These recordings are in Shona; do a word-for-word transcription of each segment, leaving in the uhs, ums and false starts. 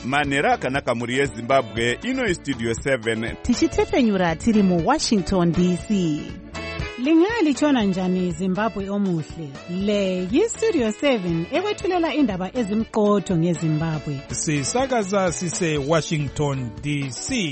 manhero akanaka mhuri yezimbabwe. Ino Studio seven tichitefenyura tiri muWashington D C. Lingalitshona njani Zimbabwe omuhle? Le yiStudio seven ekwethulela indaba ezimqotho ngeZimbabwe. Sisakaza sise Washington D C.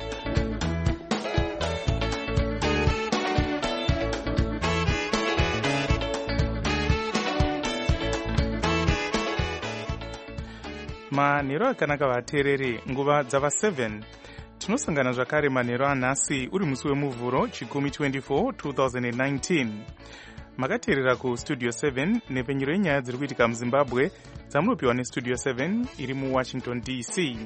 manhero akanaka vateereri, nguva dzava seven. Tinosangana zvakare manhero anhasi uri musi wemuvhuro chikumi twenty-four twenty nineteen. Makateerera kuStudio seven nepenyero yenyaya dziri kuitika muZimbabwe dzamunopiwa neStudio seven iri muWashington D C.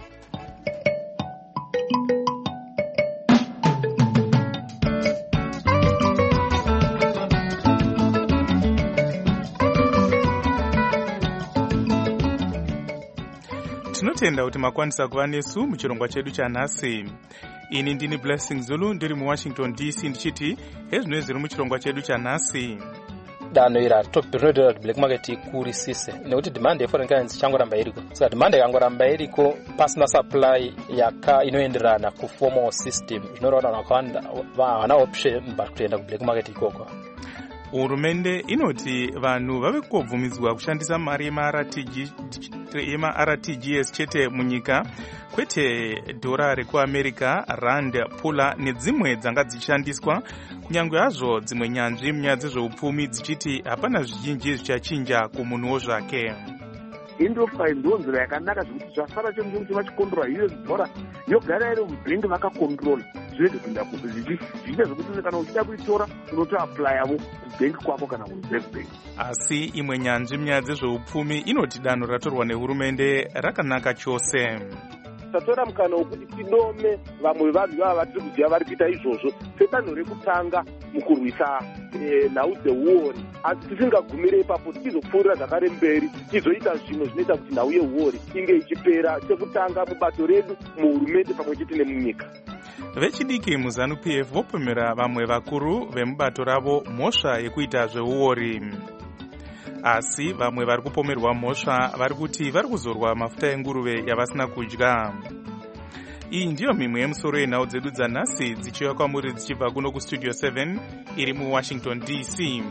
Tinotenda kuti makwanisa kuva nesu muchirongwa chedu chanhasi. Ini ndini Blessing Zulu ndiri muWashington D C ndichiti hezvino zviri muchirongwa chedu chanhasi. Danho ira topinodera kuti black market ikurisise nekuti demand yeforeign currency changoramba iriko. Saka demand yakangoramba iriko pasina supply yaka inoenderana ku formal system. Zvinoreva vakawanda vana option kuenda ku black market ikoko. Hurumende inoti vanhu vave kubvumidzwa kushandisa mari yema-R T G S chete munyika, kwete dhora rekuAmerica, rand, pula nedzimwe dzanga dzichishandiswa, kunyange hazvo dzimwe nyanzvi munyaya dzezveupfumi dzichiti hapana zvizhinji zvichachinja kumunhuwo zvake. Indofa ndonzira yakanaka zvekuti zvasara chenje kuti vachikondora U S dollar yogara iri mubhengi vakakontrola zvirege kuenda zvichita zvekuti kana uchida kuitora unotoapplyavo kubhengi kwako kana kureserve bank. Asi imwe nyanzvi munyaya dzezveupfumi inoti danho ratorwa nehurumende rakanaka chose. Tatora mukana wekuti tinome vamwe vanhu vava vatiri kuziva vari kuita izvozvo sedanho rekutanga mukurwisa nhau dzeuori, asi tisingagumire ipapo tizopfuurira zvakare mberi tizoita zvimwe zvinoita kuti nhau yeuori inge ichipera chekutanga mubato redu muhurumende pamwe chete nemunyika. Vechidiki muZANU P F vopemera vamwe vakuru vemubato ravo mhosva yekuita zveuori. Asi vamwe vari kupomerwa mhosva vari kuti vari kuzorwa mafuta enguruve yavasina kudya. Iyi ndiyo mimwe yemusoro yenhau dzedu dzanhasi dzichiuya kwamuri dzichibva kuno kuStudio seven iri muWashington D C.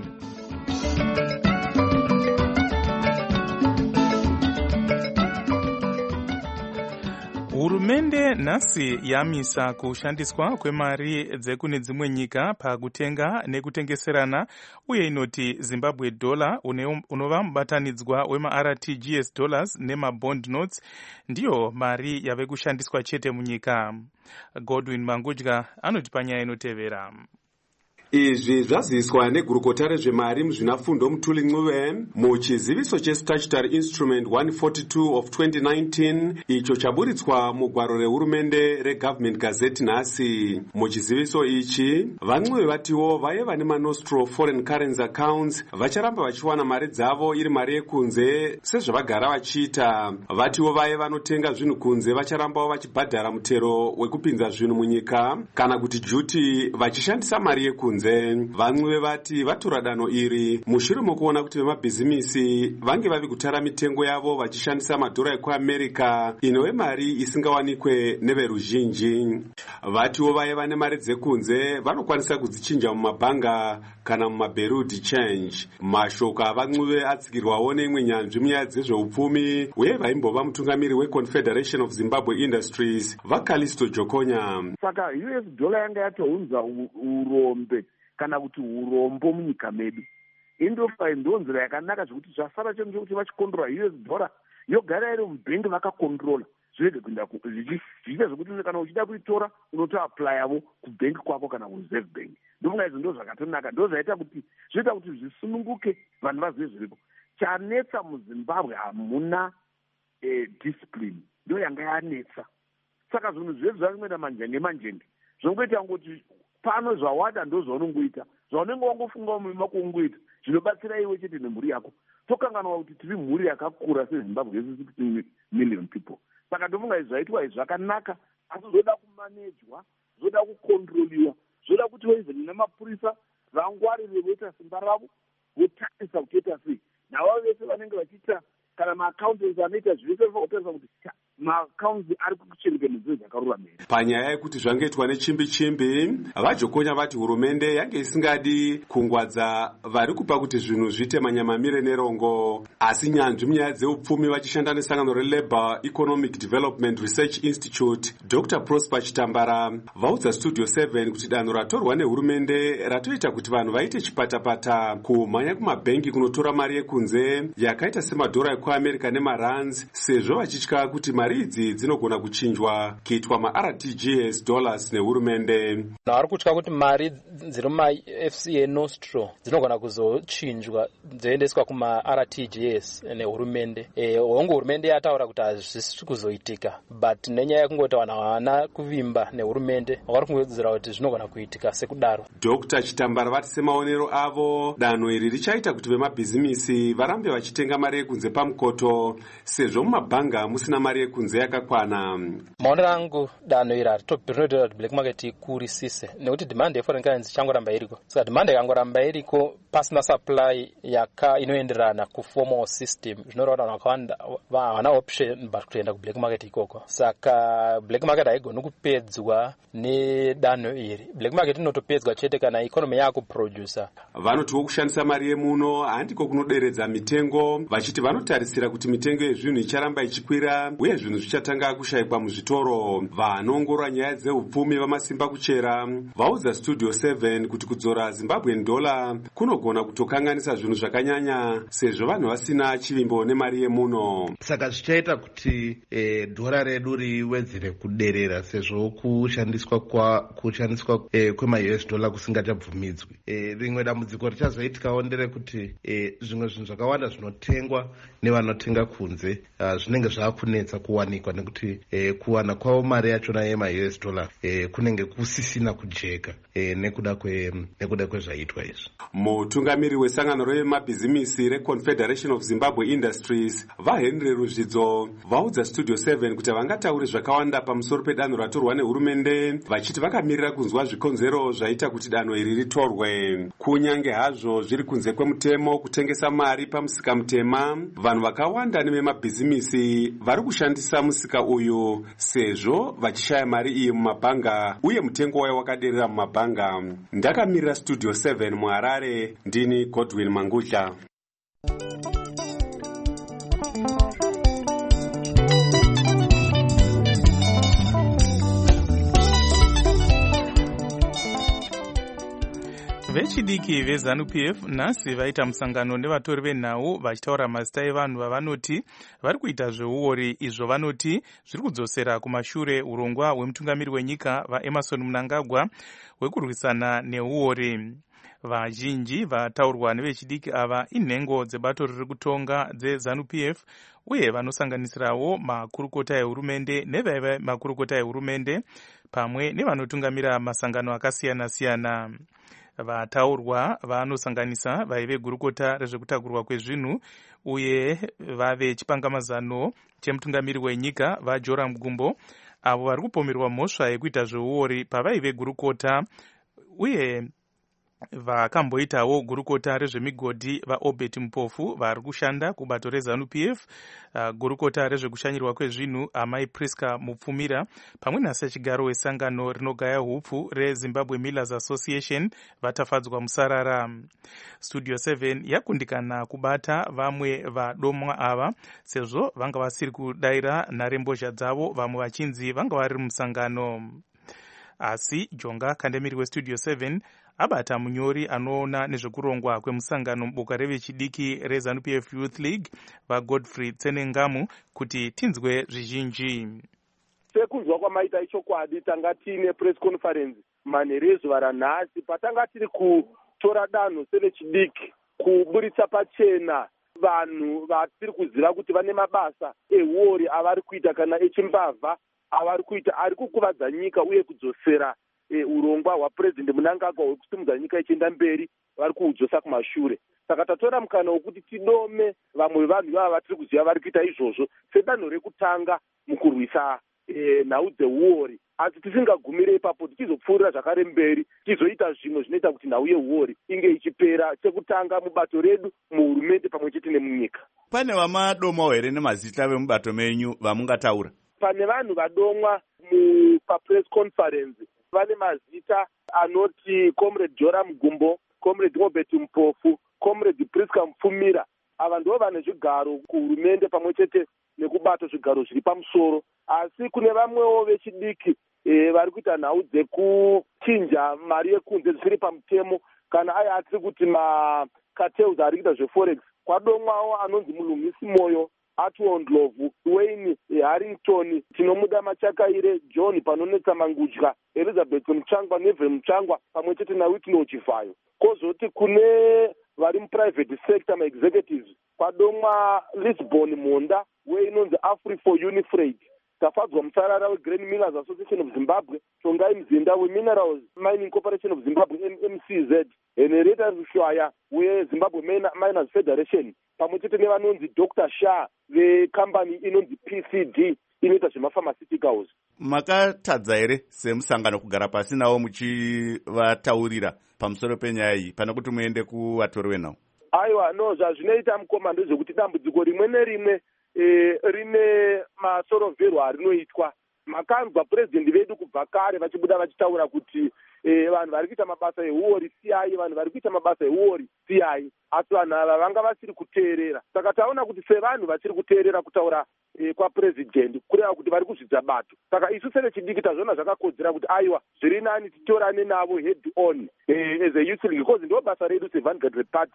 Hurumende nhasi yamisa kushandiswa kwemari dzekune dzimwe nyika pakutenga nekutengeserana, uye inoti Zimbabwe dollar unova mubatanidzwa wema-R T G S dollars nema-bond notes ndiyo mari yave kushandiswa chete munyika. Godwin Mangudya anoti panyaya inotevera. Izvi zvaziviswa negurukota rezvemari muzvinafundo Mutuli Ncube muchiziviso chestatutory instrument one forty-two of twenty nineteen icho chaburitswa mugwaro rehurumende reGovernment Gazette nhasi. Muchiziviso ichi vaNcube vatiwo vaye vane manostro foreign currency accounts vacharamba vachiwana mari dzavo iri mari yekunze sezvavagara vachiita. Vatiwo vaye vanotenga zvinhu kunze vacharambawo vachibhadhara mutero wekupinza zvinhu munyika kana kuti duty vachishandisa mari yekunze. VaNcube vati vatora danho iri mushure mokuona kuti vemabhizimisi vange vavi kutara mitengo yavo vachishandisa madhora ekuAmerica inove mari isingawanikwe neveruzhinji. Vatiwo vaye vane mari dzekunze vanokwanisa kudzichinja mumabhanga kana mumabereau de change. Mashoko avaNcube atsigirwawo neimwe nyanzvi munyaya dzezveupfumi uye vaimbova mutungamiri weConfederation of Zimbabwe Industries vaCallisto Jokonya. Saka U S dollar yanga yatounza urombe kana kuti urombo munyika medu. Indofa ndonzira yakanaka zvekuti zvasara chenje kuti vachikondora U S dollar yogara iri mubhengi vakakontrola zvirege kuenda zvichita zvekuti kana uchida kuitora unotoapplyavo kubhengi kwako kana kureserve bank. Ndofunga izvo ndo zvakatonaka, ndo zvaita kuti zvoita kuti zvisununguke vanhu vazive zviripo. Chanetsa muZimbabwe hamuna discipline, ndo yanga yanetsa. Saka zvinhu zvedu zvazvinoita manjenge manjenge zvongoita ngoti pano zvawada ndo zvaunongoita, zvaunenge wangofunga mumima kuungoita zvinobatsira iwe chete nemhuri yako. Tokanganwa kuti tiri mhuri yakakura seZimbabwe yese sixty million people. Saka ndofunga izvi zvaitwa izvi zvakanaka, asi zvoda kumanejwa, zvoda kukontroliwa, zvoda kuti even namapurisa vangwarire voita simba ravo votarisa kutoita sei. Navo vese vanenge vachiita kana maaccountants anoita zvese votarisa kuti maakaunzi ari kuchengetedzwa zvakarurama here. Panyaya yekuti zvangoitwa nechimbi chimbi, vajokonya vati hurumende yange isingadi kungwadza vari kupa kuti zvinhu zviite manyamamire nerongo, asi nyanzvi munyaya dzeupfumi vachishanda nesangano reLabour Economic Development Research Institute, Doctor Prosper Chitambara vaudza Studio seven kuti danho ratorwa nehurumende ratoita kuti vanhu vaite chipatapata kumhanya kumabhengi kunotora mari yekunze yakaita semadhora ekuamerica nemarands, sezvo vachitya kuti mari idzi dzinogona kuchinjwa kuitwa ma-R T G S dollars nehurumende. Vari kutya kuti mari dziri muma-F C A Nostro dzinogona kuzochinjwa dzoendeswa kuma-R T G S nehurumende. Hongu hurumende yataura kuti hazvisi kuzoitika, but nenyaya yekungoti vanhu havana kuvimba nehurumende vari kungodzera kuti zvinogona kuitika sekudaro. Doctor Chitambara vati semaonero avo danho iri richaita kuti vemabhizimisi varambe vachitenga mari yekunze pamukoto sezvo mumabhanga musina mari yekunze yakakwana. Maonero angu danho iri haritobhirinodira kuti black market ikurisise nekuti demand yeforeign currency ichangoramba iriko. Saka demand ikangoramba iriko pasina supply yaka inoenderana kuformal system, zvinoreva kuti vanhu vakawanda havana option but kutoenda kublack market ikoko. Saka black market haigoni kupedzwa nedanho iri. Black market inotopedzwa chete kana economy yakuproducer. Vanotiwo kushandisa mari yemuno handiko kunoderedza mitengo, vachiti vanotarisira kuti mitengo yezvinhu icharamba ichikwira uye zvinhu zvichatanga kushayikwa muzvitoro. Vanoongorora nyaya dzeupfumi vamasimba kuchera vaudza Studio seven kuti kudzora Zimbabwean dollar kunogona kutokanganisa zvinhu zvakanyanya sezvo vanhu vasina chivimbo nemari yemuno. Saka zvichaita kuti e, dhora redu riwedzere kuderera sezvo kushandiswa kwa kushandiswa e, kwema-U S dollar kusingachabvumidzwi. E, rimwe dambudziko richazoitikawo nderekuti e, zvimwe zvinhu zvakawanda zvinotengwa nevanotenga kunze uh, zvinenge zvaakunetsa kuwanikwa nekuti e, kuwana kwavo mari yachona yema-U S dollar e, kunenge kusisina kujeka e, nekuda kwe nekuda kwezvaitwa izvi. Mutungamiri wesangano remabhizimisi reConfederation of Zimbabwe Industries vaHenry Ruzvidzo vaudza Studio seven kuti vangatauri zvakawanda pamusoro pedanho ratorwa nehurumende vachiti vakamirira kunzwa zvikonzero zvaita kuti danho iri ritorwe. Kunyange hazvo zviri kunze kwemutemo kutengesa mari pamusika mutema, vanhu vakawanda nevemabhizimisi vari kushandisa musika uyu sezvo vachishaya mari iyi mumabhanga uye mutengo wayo wakaderera mumabhanga. Ndakamirira Studio seven muHarare, ndini Godwin Mangudla. Vechidiki veZANU P F nhasi vaita musangano nevatori venhau vachitaura mazita evanhu vavanoti vari kuita zveuori, izvo vanoti zviri kudzosera kumashure urongwa hwemutungamiri wenyika vaEmmerson Mnangagwa hwekurwisana neuori. Vazhinji vataurwa nevechidiki ava inhengo dzebato riri kutonga dzeZANU P F uye vanosanganisirawo makurukota ehurumende nevaiva makurukota ehurumende pamwe nevanotungamira masangano akasiyana-siyana. Vataurwa vanosanganisa vaive gurukota rezvekutakurwa kwezvinhu uye vave chipangamazano chemutungamiri wenyika vaJoram Gumbo, avo vari kupomerwa mhosva yekuita zveuori pavaive gurukota, uye vakamboitawo gurukota rezvemigodhi vaObert Mupofu vari kushanda kubato reZANU P F, uh, gurukota rezvekushanyirwa kwezvinhu amai Priska Mupfumira pamwe nasachigaro wesangano rinogaya hupfu reZimbabwe Millers Association vatafadzwa musarara. Studio seven yakundikana kubata vamwe vadomwa ava sezvo vanga vasiri kudaira nharembozha dzavo, vamwe vachinzi vanga vari musangano. Asi Jonga Kandemiri weStudio seven abata munyori anoona nezvekurongwa kwemusangano muboka revechidiki reZANU P F Youth League vaGodfrey Tsenengamu kuti tinzwe zvizhinji. Sekunzwa kwamaita ichokwadi tanga tiine press conference manheru ezuva ranhasi patanga tiri kutora danho sevechidiki kuburitsa pachena vanhu vatiri kuziva kuti vane mabasa euori avari kuita kana echimbavha avari kuita ari kukuvadza nyika uye kudzosera e, urongwa hwapurezidendi Mnangagwa hwekusimudza nyika ichienda mberi vari kuudzosa kumashure. Saka tatora mukana wokuti tidome vamwe vanhu vava vatiri kuziva vari kuita izvozvo sedanho rekutanga mukurwisa e, nhau dzeuori, asi tisingagumire ipapo tichizopfuurira zvakare mberi tichizoita zvimwe zvinoita kuti nhau yeuori inge ichipera, chekutanga mubato redu muhurumende pamwe chete nemunyika. Pane vamadomawo here nemazita vemubato menyu vamungataura? pane vanhu vadomwa mupapress conference vane mazita anoti comrade Joram Gumbo, comrade Robert Mpofu, comrade Priska Mfumira. Ava ndo vane zvigaro kuhurumende pamwe chete nekubata zvigaro zviri pamusoro. Asi kune vamwewo vechidiki e, vari kuita nhau dzekuchinja mari yekunze dzisiri pamutemo kana aya atiri kuti macartels ari kuita zveforex. Kwadomwawo anonzi Mulungisi Moyo, Atwo Ndlovu, Wayne Harrington, tinomuda Machakaire, John Panonetsa Mangudya, Elizabeth Muchangwa, Neville Muchangwa pamwe chete naWhitney Chivayo. Kozoti kune vari muprivate sector ma-executives kwadomwa Lisbon Monda weinonzi Afri for Unifreight, tafadzwa musarara weGrain Millers Association of Zimbabwe, Tongai Mzinda weMinerals Mining Corporation of Zimbabwe M C Z, Henrietta Rushwaya weZimbabwe Miners Federation pamwe chete nevanonzi Doctor Shah vecompany inonzi P C D inoita zvemapharmaceuticals. Makatadza here semusangano kugara pasi navo muchivataurira pamusoro penyaya iyi pana kuti muende kuvatori venhau? Aiwa, no, zvazvinoita mukoma ndezvekuti dambudziko rimwe nerimwe e, rine masorovherwa arinoitwa. Makanzwa president vedu kubva kare vachibuda vachitaura kuti e, vanhu vari kuita mabasa euori siyai, vanhu vari kuita mabasa euori siyai, asi vanhu ava vanga vasiri kuteerera. Saka taona kuti sevanhu vachiri kuteerera kutaura e, kwapresident kureva kuti vari kuzvidza bato. Saka isu sevechidiki tazvona zvakakodzera kuti aiwa zviri nani titorane navo head on e, as a youth league, because ndo basa redu seVanguard Party.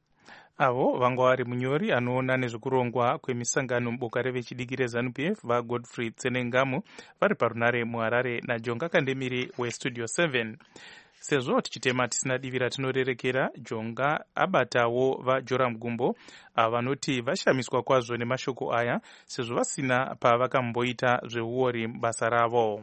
Avo vanga vari munyori anoona nezvekurongwa kwemisangano muboka revechidiki reZANU P F vaGodfrey Tsenengamu vari parunare muHarare naJonga Kandemiri weStudio seven. Sezvo tichitema tisina divi ratinorerekera, Jonga abatawo vaJoram Gumbo vanoti vashamiswa kwazvo nemashoko aya sezvo vasina pavakamboita zveuori basa ravo.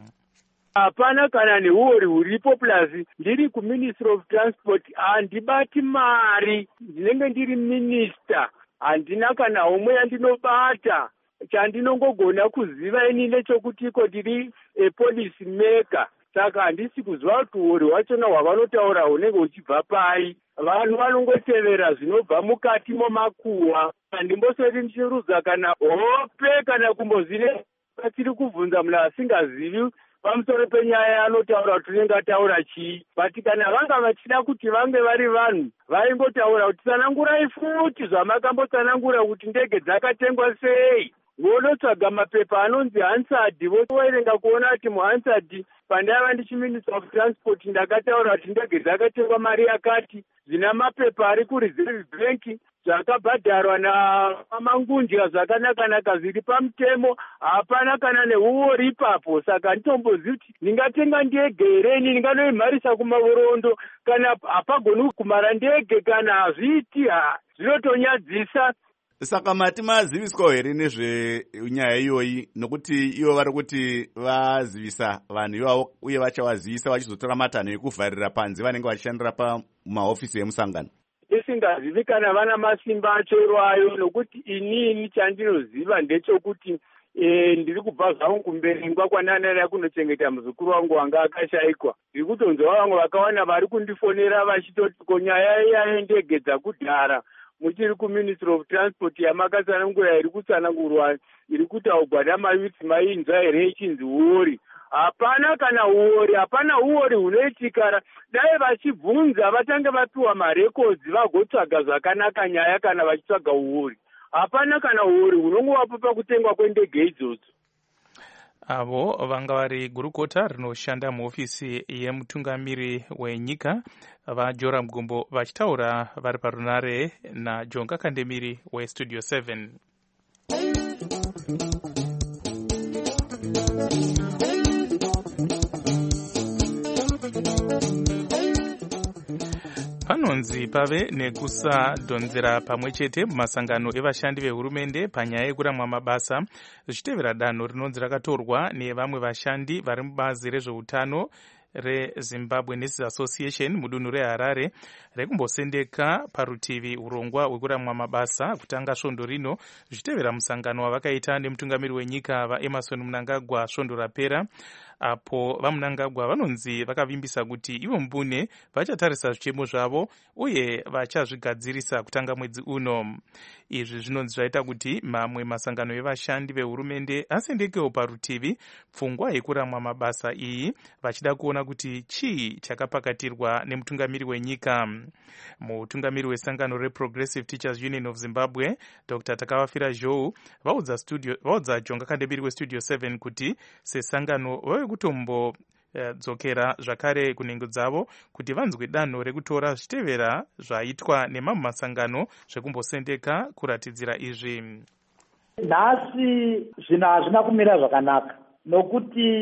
Hapana kana neuori huripo, plus ndiri kuMinistry of Transport handibati mari, ndinenge ndiri minister, handina kana umwe yandinobata. Chandinongogona kuziva ini nechokutiko ndiri a policy maker, saka handisi kuziva kuti uori hwachona hwavanotaura hunenge huchibva pai. Vanhu vanongotevera zvinobva mukati momakuhwa. Handimbosati ndichiruza kana hope kana kumbozine tiri kubvunza munhu asingazivi pamusoro penyaya anotaura kuti unenge ataura chii. But kana vanga vachida kuti vange vari vanhu vaingotaura kuti tsanangurai futi zvamakambotsanangura kuti ndege dzakatengwa sei. Vonotsvaga mapepa anonzi Hansard, voerenga kuona kuti muHansard pandaiva ndichiMinistry of Transport ndakataura kuti ndege dzakatengwa mari yakati, zvina mapepa ari kuReserve Bank zvakabhadharwa naMangunja zvakanaka-naka zviri pamutemo, hapana kana neuori ipapo. Saka nditombozivi kuti ndingatenga ndege here, ini ndinganoimharisa kumavorondo kana hapagoni kumara ndege kana hazviiti, zvinotonyadzisa. Saka mati maziviswa here nezvenyaya iyoyi, nokuti ivo vari kuti vazivisa vanhu ivavo uye vachavazivisa vachizotora matanho ekuvharira panze vanenge vachishandira pamahofisi emusangano? Isingazivi kana vana masimba achoirwayo, nokuti inini chandinoziva ndechokuti e, ndiri kubva zvangu kumberengwa kwananara kunochengeta muzukuru wangu wanga akashayikwa. Ndiri kutonzwa vangu vakawana vari kundifonera vachitoti ko nyaya iya ndege dzakudhara muchiri kuMinistry of Transport yamakatsanangura iri kutsanangurwa iri kutaurwa namayuthi mainzwa here ichinzi uori. Hapana kana uori, hapana uori hunoitikara. Dai vachibvunza vatange vapiwa marekodzi vagotsvaga zvakanaka nyaya kana vachitsvaga uori. Hapana kana uori hunongovapo pakutengwa kwendege idzodzo. Avo vanga vari gurukota rinoshanda muhofisi yemutungamiri wenyika vaJoram Gumbo vachitaura vari parunare naJonga Kandemiri weStudio seven. Panonzi pave nekusadhonzera pamwe chete mumasangano evashandi vehurumende panyaya yekuramwa mabasa zvichitevera danho rinonzi rakatorwa nevamwe vashandi vari mubazi rezveutano reZimbabwe Nurses Association mudunhu reHarare rekumbosendeka parutivi urongwa hwekuramwa mabasa kutanga svondo rino zvichitevera musangano wavakaita nemutungamiri wenyika vaEmerson Mnangagwa svondo rapera. apo vaMnangagwa vanonzi vakavimbisa kuti ivo mbune vachatarisa zvichemo zvavo uye vachazvigadzirisa kutanga mwedzi uno. Izvi zvinonzi zvaita kuti mamwe masangano evashandi vehurumende asendekewo parutivi pfungwa yekuramwa mabasa iyi, vachida kuona kuti chii chakapakatirwa nemutungamiri wenyika. Mutungamiri wesangano reProgressive Teachers Union of Zimbabwe, Doctor Takawafira Zhou, vaudza studio vaudza Jonga Kandemiri weStudio seven kuti sesangano vave kutombo dzokera zvakare kunhengo dzavo kuti vanzwe danho rekutora zvitevera zvaitwa nemamwe masangano zvekumbosendeka kuratidzira izvi. Nhasi zvinhu hazvina kumira zvakanaka nokuti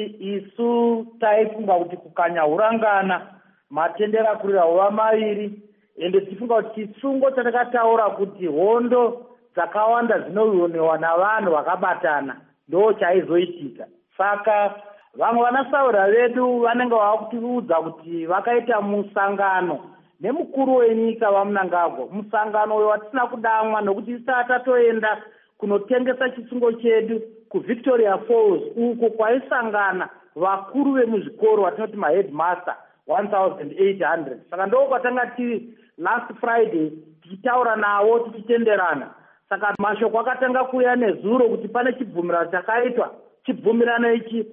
isu taifunga kuti kukanya hurangana matendera kurira huva maviri, ende tifunga kuti chisungo chatakataura kuti hondo dzakawanda dzinowonewa navanhu vakabatana ndo chaizoitika. Saka vamwe vanasaura vedu vanenge vava kutiudza kuti vakaita musangano nemukuru wenyika vaMnangagwa, musangano uyo watisina kudamwa nokuti isati tatoenda kunotengesa chisungo chedu kuVictoria Falls uko kwaisangana vakuru vemuzvikoro vatinoti maheadmaster one thousand eight hundred. Saka ndo kwatanga tiri last Friday tichitaura navo tichitenderana. Saka mashoko akatanga kuuya nezuro kuti pane chibvumirano chakaitwa. Chibvumirano ichi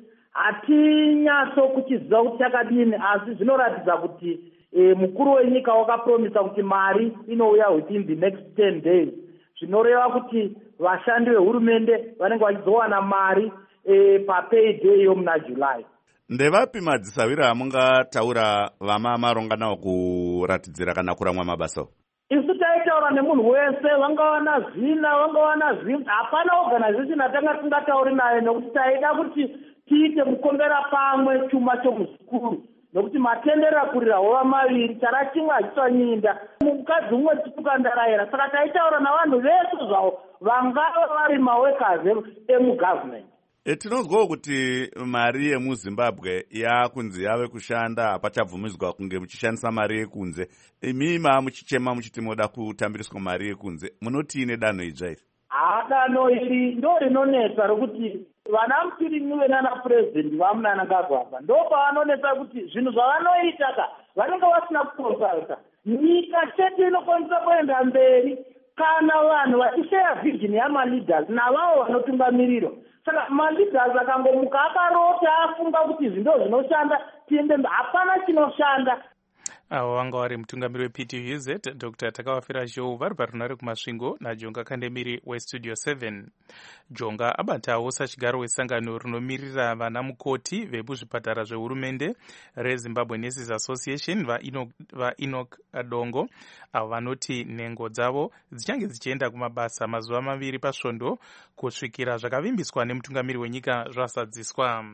hatinyatso kuchiziva kuti chakadini, asi zvinoratidza kuti e, mukuru wenyika wakapromisa kuti mari inouya within the next ten days. Zvinoreva kuti vashandi vehurumende vanenge vachizowana mari e, papayday yomuna July. Ndevapi madzisawira amungataura vama maronga nawo kuratidzira kana kuramwa mabasa? Isu taitaura nemunhu wese, vangawana zina vangawana zvinhu, hapana organization atanga tingatauri nayo nokuti taida kuti tiite mukombera pamwe chuma chomuzukuru nokuti matendera kurira hova maviri chara chimwe hachitonyinda mukadzi umwe titukandaraira. Saka taitaura navanhu vese zvavo vangava vari mawekazi emugovernment. E, tinozwawo kuti mari yemuZimbabwe yakunzi yave kushanda hapachabvumidzwa kunge muchishandisa mari yekunze. Imima muchichema muchiti moda kutambiriswa mari yekunze, munoti danho idzva iri? Ha, danho iri ndo rinonetsa rokuti vana Mutirinyiwe nana president vaMnangagwa ndo pavanonetsa kuti zvinhu zvavanoita ka vanenge vasina kukonsalta. Nyika chete inokwanisa kuenda mberi kana vanhu vachisheya vision yamaleaders navavo vanotungamiriro. Saka maleaders akangomuka akarota afunga kuti zvindo zvinoshanda tiende mberi, hapana chinoshanda. Avo vanga vari mutungamiri weP T V Z Doctor Takawafira Zhou vari parunare kumasvingo naJonga Kandemiri weStudio seven. Jonga abatawo sachigaro wesangano rinomiririra vana mukoti vemuzvipatara zvehurumende reZimbabwe Nurses Association vaEnoch Adongo, avo vanoti nhengo dzavo dzichange dzichienda kumabasa mazuva maviri pasvondo kusvikira zvakavimbiswa nemutungamiri wenyika zvasadziswa.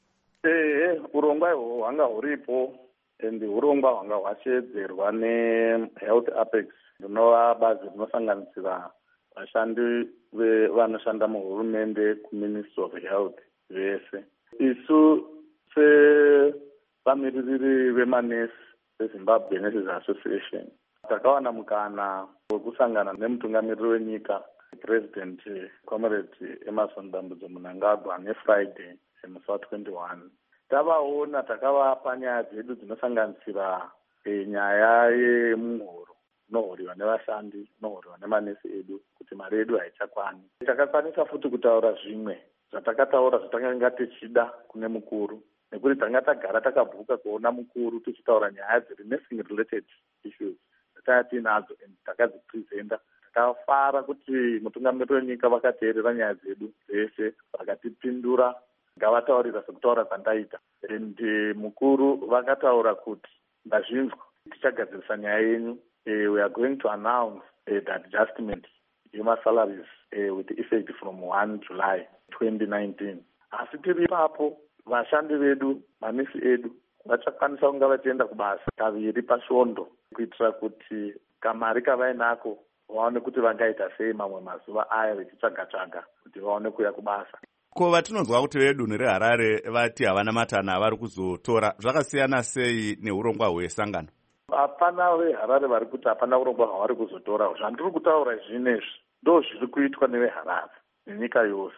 Ehe, urongwa ihwo hwanga huripo ende urongwa hwanga hwateedzerwa neHealth Apex rinova bazi rinosanganisira vashandi vanoshanda muhurumende kuMinistry of Health vese. Isu sevamiririri vemanesi veZimbabwe Nurses Association takawana mukana wekusangana nemutungamiriri wenyika President Comrade Emmerson Dambudzo Mnangagwa neFriday musi wa twenty-one. Tavaona takavapa nyaya dzedu dzinosanganisira e, nyaya yemuhoro inohoriwa nevashandi inohoriwa nemanesi edu kuti mari yedu haichakwani. Takakwanisa futi kutaura zvimwe zvatakataura zvatakanga tichida kune mukuru, nekuti tanga tagara takabhuka kuona mukuru tichitaura nyaya dziri nursing related issues dzatanga tinadzo and takadzipresenta. Takafara kuti mutungamiriri wenyika vakateerera nyaya dzedu dzese vakatipindura ngavataurira sekutaura kwandaita. And mukuru vakataura kuti ndazvinzwa tichagadzirisa nyaya yenyu. Uh, we are going to announce uh, the adjustment yemasalaries uh, with effect from one July twenty nineteen. Asi tiri ipapo vashandi vedu manesi edu vachakwanisa kunga vachienda kubasa kaviri pasvondo kuitira kuti kamari kavainako vaone kuti vangaita sei mamwe mazuva aya vechitsvaga-tsvaga kuti vaone kuya kubasa. Ko vatinonzwa kuti vedunhu reHarare vati havana matana avari kuzotora, zvakasiyana sei neurongwa hwesangano? Hapana veHarare vari kuti hapana urongwa hwavari kuzotora. Zvandiri kutaura zvinezvi ndo zviri kuitwa neveHarare nenyika yose.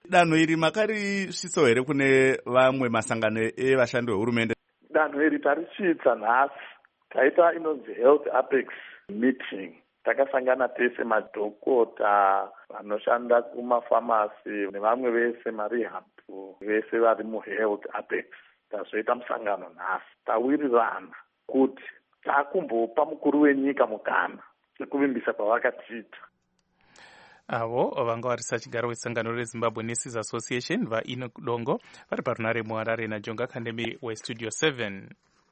danho iri makarisvitsawo here kune vamwe masangano evashandi vehurumende? Danho iri tarichiitsa nhasi, taita inonzi health apex meeting. Takasangana tese madhokota vanoshanda kumafamasi nevamwe vese marehab vese vari muhealth apex. Tazoita musangano nhasi, tawirirana kuti takumbopa mukuru wenyika mukana sekuvimbisa kwavakatiita. avo vanga varisa chigaro wesangano rezimbabwe nurses association vaEnoch Dongo vari parunare muharare naJonga Kandemi westudio seven.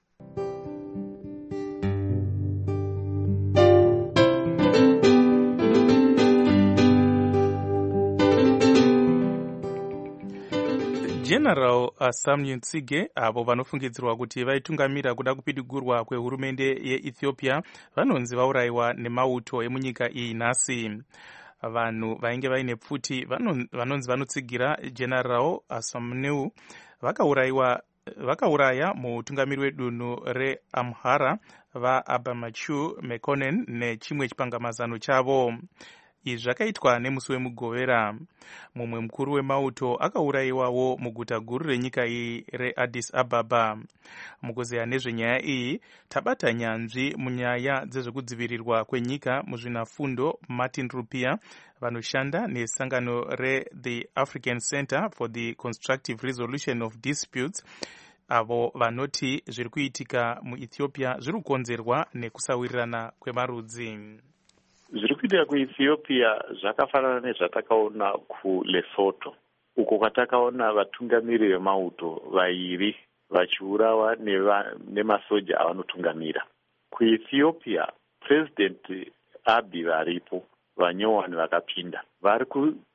General Samuel Ntsige avo vanofungidzirwa kuti vaitungamira kuda kupidigurwa kwehurumende yeEthiopia vanonzi vaurayiwa nemauto emunyika iyi nhasi. Vanhu vainge vaine pfuti vanonzi vanotsigira General Asamonew vakaurayiwa vakauraya mutungamiri wedunhu reAmhara vaAbamachu Mekonnen nechimwe chipangamazano chavo. Izvi zvakaitwa nemusi wemugovera. Mumwe mukuru wemauto akaurayiwawo muguta guru renyika iyi reAddis Ababa. Mukuzeya nezvenyaya iyi tabata nyanzvi munyaya dzezvekudzivirirwa kwenyika muzvinafundo Martin Rupia vanoshanda nesangano reThe African Center for the Constructive Resolution of Disputes, avo vanoti zviri kuitika muEthiopia zviri kukonzerwa nekusawirirana kwemarudzi. Zviri kuitika kuEthiopia zvakafanana nezvatakaona kuLesotho, uko kwatakaona vatungamiri vemauto vairi vachiurawa nemasoja avanotungamira. KuEthiopia, President Abiy varipo, vanyowani vakapinda, vari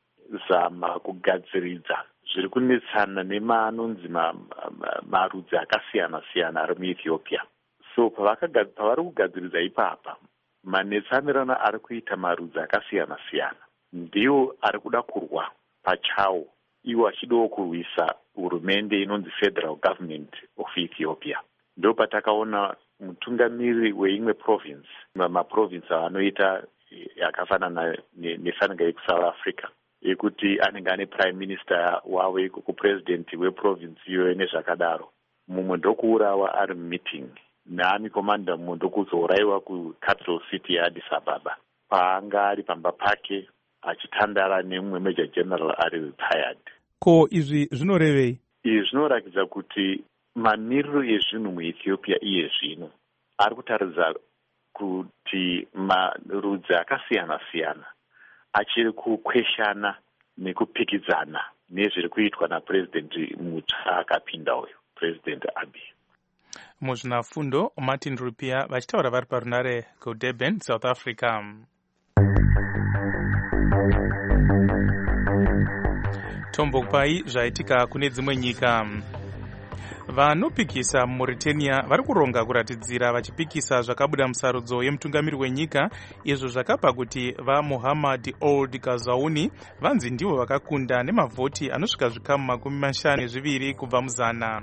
kuzama kugadziridza zviri kunetsana nemanonzi marudzi akasiyana siyana ari muEthiopia. So pavari kugadziridza ipapa, manetsanirana ari kuita marudzi akasiyana siyana ndiwo ari kuda kurwa pachawo, iwo achidawo kurwisa hurumende inonzi Federal Government of Ethiopia. Ndo patakaona mutungamiri weimwe province, maprovince anoita yakafanana nefananga yekuSouth Africa, yekuti anenge ane prime minister wawe iko president weprovince iyoyo nezvakadaro. Mumwe ndokuurawa ari mumeeting naami komanda mumwe ndokuzourayiwa kucapital city yaAddis Ababa paanga ari pamba pake achitandara nemumwe major general ari retired. Ko izvi zvinorevei? Izvi zvinorakidza kuti mamiriro ezvinhu muEthiopia iye zvino ari kutaridza kuti marudzi akasiyana siyana achiri kukweshana nekupikidzana nezviri kuitwa napresident mutsva akapinda uyu, President Abiy. Muzvinafundo Martin Rupia vachitaura vari parunare kuDurban, South Africa. Tombopai zvaitika kune dzimwe nyika. Vanopikisa muMauritania vari kuronga kuratidzira vachipikisa zvakabuda musarudzo yemutungamiri wenyika, izvo zvakapa kuti vaMuhammad Ould Ghazouani vanzi ndivo vakakunda nemavhoti anosvika zvikamu makumi mashanu nezviviri kubva muzana.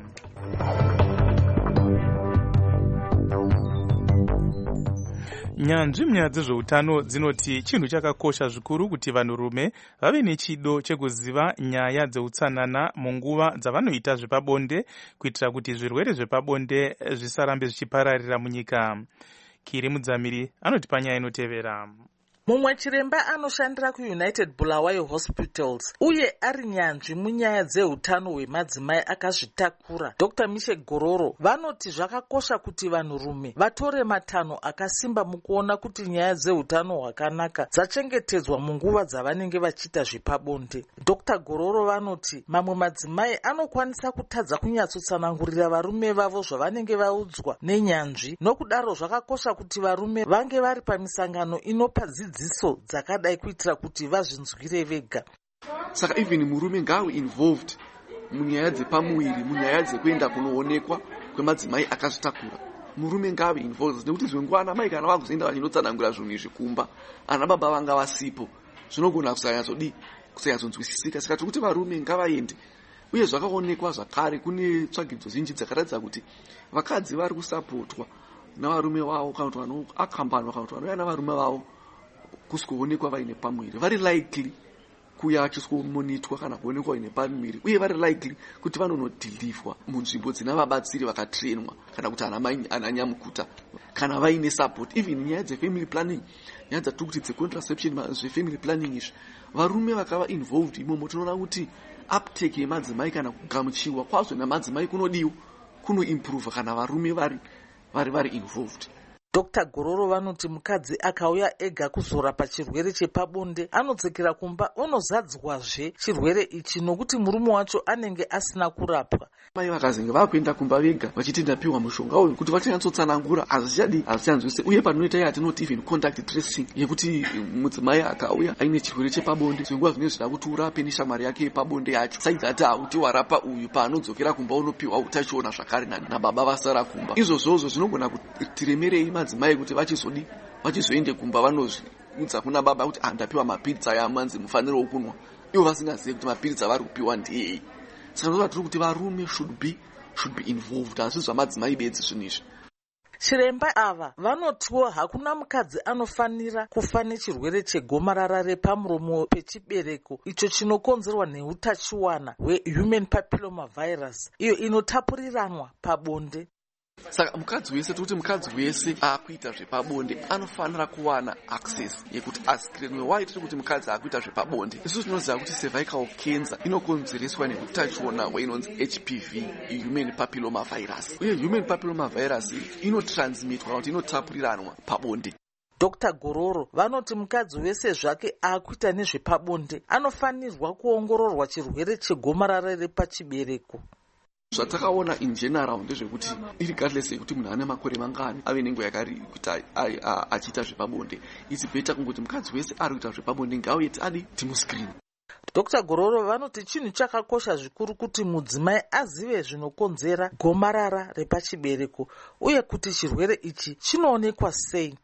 Nyanzvi munyaya dzezveutano dzinoti chinhu chakakosha zvikuru kuti vanhurume vave nechido chekuziva nyaya dzeutsanana munguva dzavanoita zvepabonde, kuitira kuti zvirwere zvepabonde zvisarambe zvichipararira munyika. Kiri Mudzamiri anoti panyaya inotevera. Mumwe chiremba anoshandira kuUnited Bulawayo Hospitals uye ari nyanzvi munyaya dzeutano hwemadzimai akazvitakura, Doctor Mishe Gororo, vanoti zvakakosha kuti vanhurume vatore matanho akasimba mukuona kuti nyaya dzeutano hwakanaka dzachengetedzwa munguva dzavanenge vachiita zvepabonde. Doctor Gororo vanoti mamwe madzimai anokwanisa kutadza kunyatsotsanangurira varume vavo zvavanenge vaudzwa nenyanzvi, nokudaro zvakakosha kuti varume vange vari pamisangano inopa dzidziso dzakadai kuitira kuti vazvinzwire vega. Saka even murume ngawe involved munyaya dzepamuviri, munyaya dzekuenda kunoonekwa kwemadzimai akazvitakura. Murume ngawe involved nekuti zvimwe nguva anamai kana vakuzoenda vachinotsanangura zvinhu izvi kumba, ana baba vanga vasipo, zvinogona kusanyatsodi kusanyatsonzwisisika. Saka tikuti varume ngavaende. Uye zvakaonekwa zvakare kune tsvagidzo zhinji dzakaratidza kuti vakadzi vari kusapotwa navarume vavo kana kuti vanoakambanwa kana kuti vanouya navarume vavo kusikuonekwa vaine pamuviri, vari likely kuya achisikomonitwa kana kuonekwa ine pamuviri uye vari likely kuti vanonodhilivhwa munzvimbo dzina vabatsiri vakatrainwa kana kuti ananyamukuta kana vaine support. Even nyaya dzefamily planning, nyaya dzatiri kuti dzecontraception zvefamily planning izvi, varume vakava involved imomo tinoona kuti uptake yemadzimai kana kugamuchiwa kwazvo namadzimai kunodiwa kunoimprove kana varume vari vari vari involved. Doctor Gororo vanoti mukadzi akauya ega kuzorapa chirwere chepabonde anodzokera kumba onozadzwazve chirwere ichi nokuti murume wacho anenge asina kurapwa. Mai vakazenge vakuenda kumba vega vachiti ndapiwa mushonga uyu kuti vachanyatsotsanangura hazvichadi hazvichanzwise uye panoita yatinoti even contact tracing yekuti mudzimai akauya aine chirwere chepabonde zvenguva zvine zvida kuti urape neshamwari yake yepabonde yacho saidzati hauti warapa uyu paanodzokera kumba unopiwa utachiona zvakare nababa vasara kumba. Izvozvozvo zvinogona kutiremerei madzimai kuti vachizodi vachizoende kumba vanozviudza kuna baba kuti andapiwa mapiritsi aya amanzi mufaniro wokunwa ivo vasingazivi kuti mapiritsi avari kupiwa ndiyei. Saka ndovatiri kuti varume should be should be involved asi zvamadzimai bedzi zvinhu izvi. Chiremba ava vanotiwo hakuna mukadzi anofanira kufa nechirwere chegomarara repamuromo pechibereko icho chinokonzerwa neutachiwana hwehuman papilloma virus iyo inotapuriranwa pabonde. Saka mukadzi wese tikuti mukadzi wese akuita zvepabonde anofanira kuwana access yekuti asikirwe. Why tiri kuti mukadzi akuita zvepabonde? Isu tinoziva kuti cervical cancer inokonzereswa neutachiona hwainonzi H P V, human papilloma virus. Uye human papilloma virus inotransmitwa kana kuti inotapuriranwa pabonde. Doctor Gororo vanoti mukadzi wese zvake akuita nezvepabonde anofanirwa kuongororwa chirwere chegomarara repachibereko. Zvatakaona in general ndezvekuti irregardless yekuti munhu ane makore mangani ave nenguva yakari kuti achiita zvepabonde, it's better kungoti mukadzi wese ari kuita zvepabonde ngauyeti adi timuscreen. Doctor Gororo vanoti chinhu chakakosha zvikuru kuti mudzimai azive zvinokonzera gomarara repachibereko uye kuti chirwere ichi chinoonekwa sei.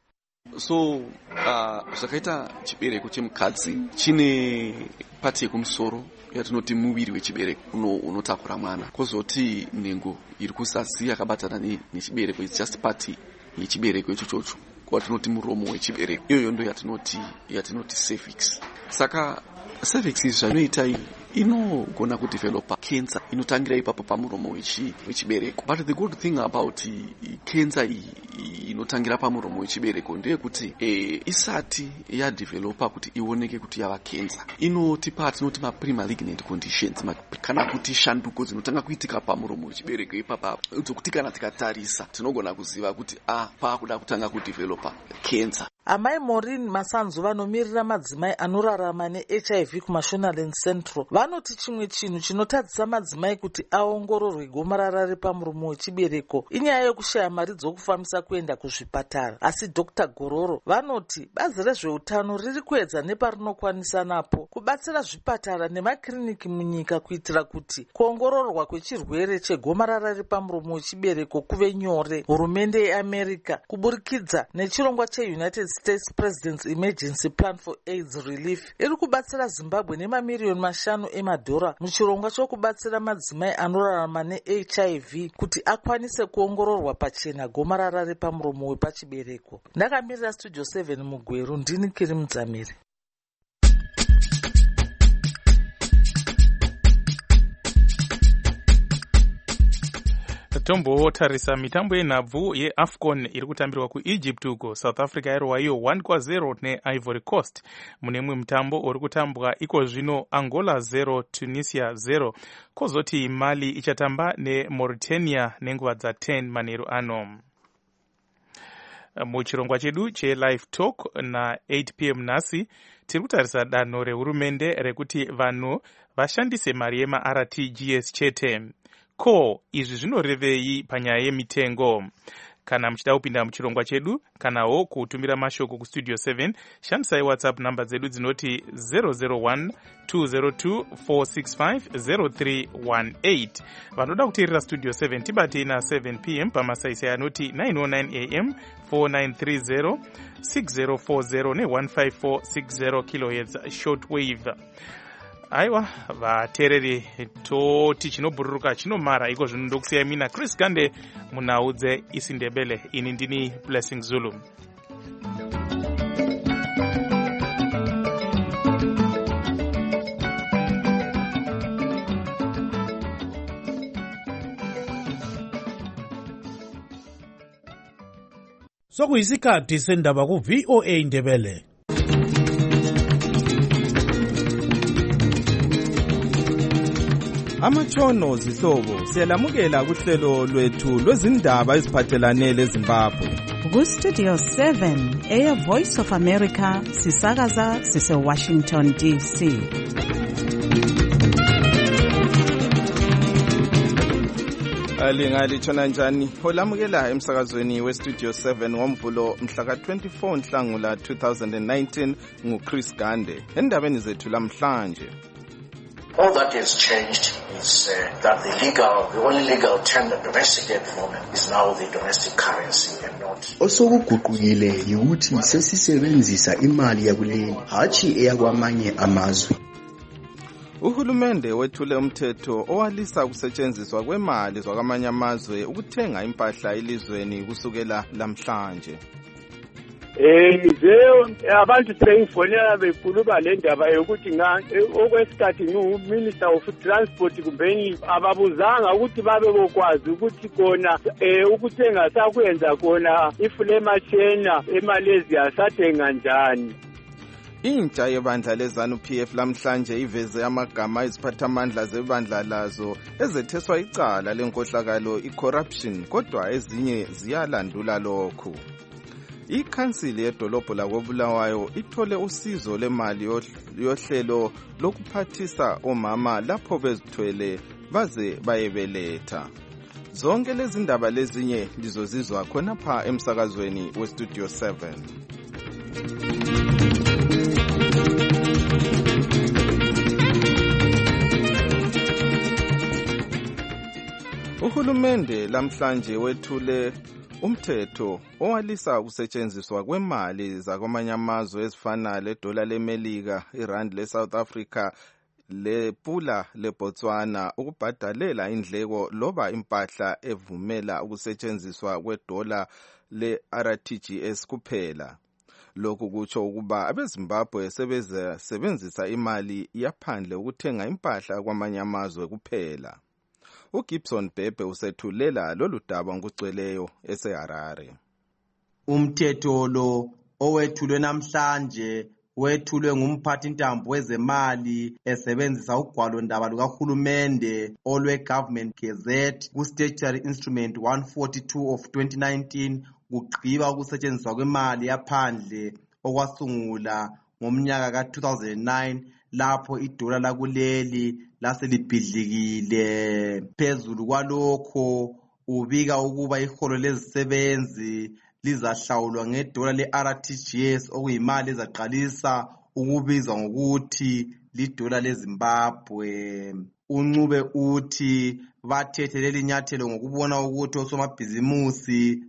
So uh, zvakaita chibereko chemukadzi chine pati yekumusoro yatinoti muviri wechibereko unotakura mwana, kozoti nhengo iri kuzasi yakabatana nechibereko is just pati yechibereko icho chocho kwatinoti muromo wechibereko, iyoyo ndo yatinoti yatinoti cervix. Saka cervix zvinoita inogona kudevelopa cancer inotangira ipapo pamuromo wechibereko. But the good thing about cancer inotangira pamuromo wechibereko ndeyekuti eh, isati yadevelopa kuti ioneke kuti yava cancer inotipa tinoti ma-premalignant conditions kana kuti shanduko dzinotanga kuitika pamuromo wechibereko ipapa dzokuti kana tikatarisa tinogona kuziva kuti ah paakuda kutanga kudevelopa cancer. Amai Maureen Masanzu vanomirira madzimai anorarama ne-H I V kuMashonaland Central vanoti chimwe chinhu chinotadzisa madzimai kuti aongororwe gomarara repamuromo wechibereko inyaya yekushaya mari dzokufambisa kuenda kuzvipatara. Asi Doctor Gororo vanoti bazi rezveutano riri kuedza neparinokwanisa napo kubatsira zvipatara nemakiriniki munyika kuitira kuti kuongororwa kwechirwere chegomarara repamuromo wechibereko kuve nyore. Hurumende yeAmerica kuburikidza nechirongwa cheUnited States President's Emergency Plan for AIDS Relief iri kubatsira Zimbabwe nemamiliyoni mashanu emadhora muchirongwa chokubatsira madzimai anorarama ne-H I V kuti akwanise kuongororwa pachena gomarara repamuromo wepachibereko. Ndakamirira Studio seven mugweru, ndini Kiri Mudzamiri. Tombotarisa mitambo yenhabvu yeAFCON iri kutambirwa kuEgypt uko. South Africa yarwa iyo one kwa zero neIvory Coast. Mune mumwe mutambo uri kutambwa iko zvino Angola zero Tunisia zero. Kozoti Mali ichatamba neMauritania nenguva dza ten manheru ano. Muchirongwa chedu cheLive Talk na eight p m nhasi tiri kutarisa danho rehurumende rekuti vanhu vashandise mari yemaR T G S chete. Ko izvi zvinorevei panyaya yemitengo? Kana muchida kupinda muchirongwa chedu kanawo kutumira mashoko kustudio seven shandisai WhatsApp namba dzedu dzinoti zero zero one two zero two four six five zero three one eight. Vanoda kuteerera Studio seven tibatei na seven p m pamasaisai anoti nine oh nine a m four nine three zero six zero four zero ne one five four six zero kilohertz shortwave. Aiwa vateereri toti chinobhururuka chinomara iko zvino ndokusiyai mina Chris Gande munhau dzeIsindebele. Ini ndini Blessing Zulu. Sokuyisikhathi sendaba ku V O A Ndebele. Amatshono zihlobo siyalamukela kuhlelo lwethu lwezindaba eziphathelane leZimbabwe. Ku Studio seven eya Voice of America sisakaza sise Washington D C. Alingali tshona njani olamukela emsakazweni we Studio seven ngomvulo mhla ka twenty-four Nhlangula two thousand nineteen ngu Chris Gande. Endabeni zethu lamhlanje. All that has changed is uh, that the legal, the only legal term that domestic at the moment is now the domestic currency and not. Osokuguqukile ukuthi sesisebenzisa imali yakuleli hathi eyakwamanye amazwe. Uhulumende wethule umthetho owalisa ukusetshenziswa kwemali zakwamanye amazwe ukuthenga impahla elizweni kusukela lamhlanje. Eh nje abantu sebengifonela bekhuluma le ndaba yokuthi okwesikhathi ngiminister of transport kumbeni ababuzanga ukuthi babe bokwazi ukuthi kona eh ukuthenga sakwenza kona ifulema chena eMalaysia sathenga njani. Intsha yebandla lezanu P F lamhlanje iveze amagama eziphathamandla zebandla lazo ezetheswa icala lenkohlakalo i-corruption kodwa ezinye ziyalandula lokhu. Ikhansili yedolobho lakoBulawayo ithole usizo lemali yohlelo lokuphathisa omama lapho bezithwele baze bayebeletha. Zonke lezi ndaba lezinye lizozizwa khonapha emsakazweni we Studio seven. Uhulumende lamhlanje wethule umthetho owalisa ukusetshenziswa kwemali zakwamanye amazwe ezifana ledola leMelika, irand leSouth Africa, lepula leBotswana ukubhadalela indleko loba impahla evumela ukusetshenziswa kwedola le-R T G S kuphela. Lokhu kutsho ukuba abeZimbabwe sebenzisa imali yaphandle ukuthenga impahla kwamanye amazwe kuphela. uGibson Bhebhe usethulela lolu daba ngokugcweleyo eseHarare. Umthetho lo owethulwe namhlanje wethulwe ngumphathi ntambo wezemali esebenzisa ugwalo ndaba lukahulumende olwe Government Gazette ku Statutory Instrument one forty-two of twenty nineteen kugqiba ukusetshenziswa kwemali yaphandle okwasungula ngomnyaka ka two thousand nine lapho idola lakuleli laselibhidlikile. Phezulu kwalokho ubika ukuba iholo lezisebenzi lizahlawulwa ngedola le-R T G S okuyimali ezaqalisa ukubizwa ngokuthi lidola leZimbabwe. Uncube uthi bathethe leli nyathelo ngokubona ukuthi osomabhizimusi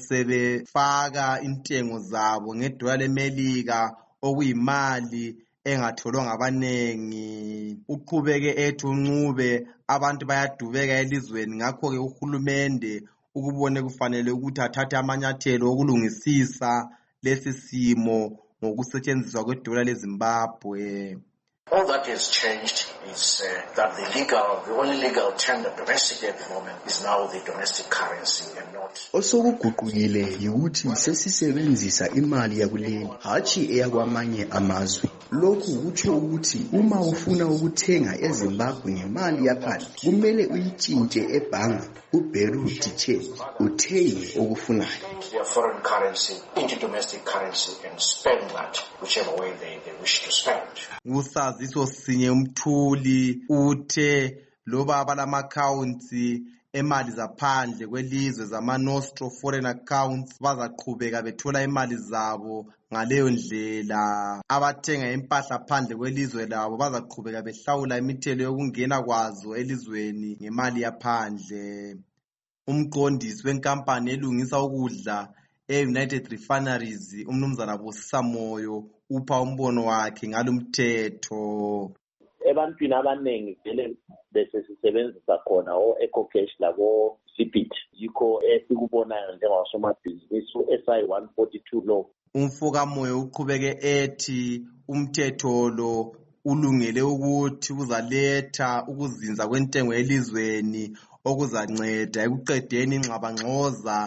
besebefaka intengo zabo ngedola leMelika okuyimali engatholwa ngabanengi. Uqhubeke ethi uncube abantu bayadubeka elizweni ngakho ke uhulumende ukubone kufanele ukuthi athathe amanyathelo okulungisisa lesi simo ngokusetshenziswa kwedola leZimbabwe. All that has changed is uh, that the legal, the only legal term that domestic at the moment is now the domestic currency and not. Osokuguqukile ukuthi sesisebenzisa imali yakuleli hathi eyakwamanye amazwe. Lokhu kutsho ukuthi uma ufuna ukuthenga eZimbabwe ngemali yaphandle kumele uyitshintshe ebhangi uberu change uthenge okufunayo. Their foreign currency into domestic currency and spend that whichever way they, they wish to spend. Usaziso sinye umthuli uthe loba abalama accounts emali zaphandle kwelizwe zama nostro foreign accounts bazaqhubeka bethola imali zabo ngaleyo ndlela. Abathenga impahla phandle kwelizwe labo bazaqhubeka behlawula imithelo yokungena kwazo elizweni ngemali yaphandle. Umqondisi wenkampani elungisa ukudla e-United Refineries umnumzana Busisa Moyo upha umbono wakhe ngalomthetho. Ebantwini abaningi vele bese sisebenzisa khona o EcoCash labo Fitbit yikho esikubonayo njengosomabhizinisi S I one forty-two lo. Umfoka Moyo uqhubeke ethi umthetho lo ulungele ukuthi uzaletha ukuzinza kwentengo elizweni okuzanceda ekuqedeni ingxabangxoza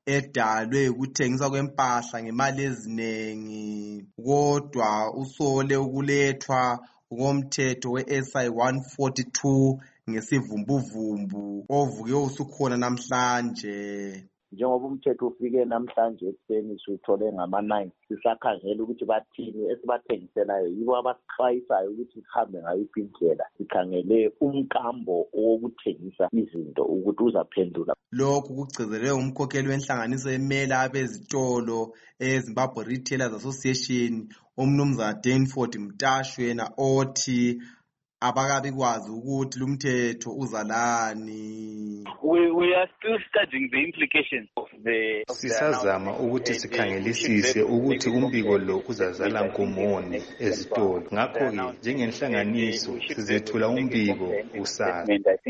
edalwe ukuthengiswa kwempahla ngemali eziningi, kodwa usole ukulethwa komthetho we-S I one forty-two ngesivumbuvumbu ovuke usukhona namhlanje. Njengoba umthetho ufike namhlanje ekuseni siwuthole ngama-nine sisakhangela ukuthi bathini esibathengiselayo yibo abasixwayisayo ukuthi sihambe ngayiphi indlela sikhangele umkambo wokuthengisa izinto ukuthi uzaphendula. Lokhu kugcizelwe umkhokheli wenhlanganiso emela abezitolo eZimbabwe Retailers Association umnumzana Danford Mtashu yena othi abakabi kwazi ukuthi lumthetho uzalani. We, we are still studying the implications of the of sisazama ukuthi sikhangelisise ukuthi umbiko lo uzazala nkomoni ezitolo. Ngakho-ke njengenhlanganiso sizethula umbiko kusasa.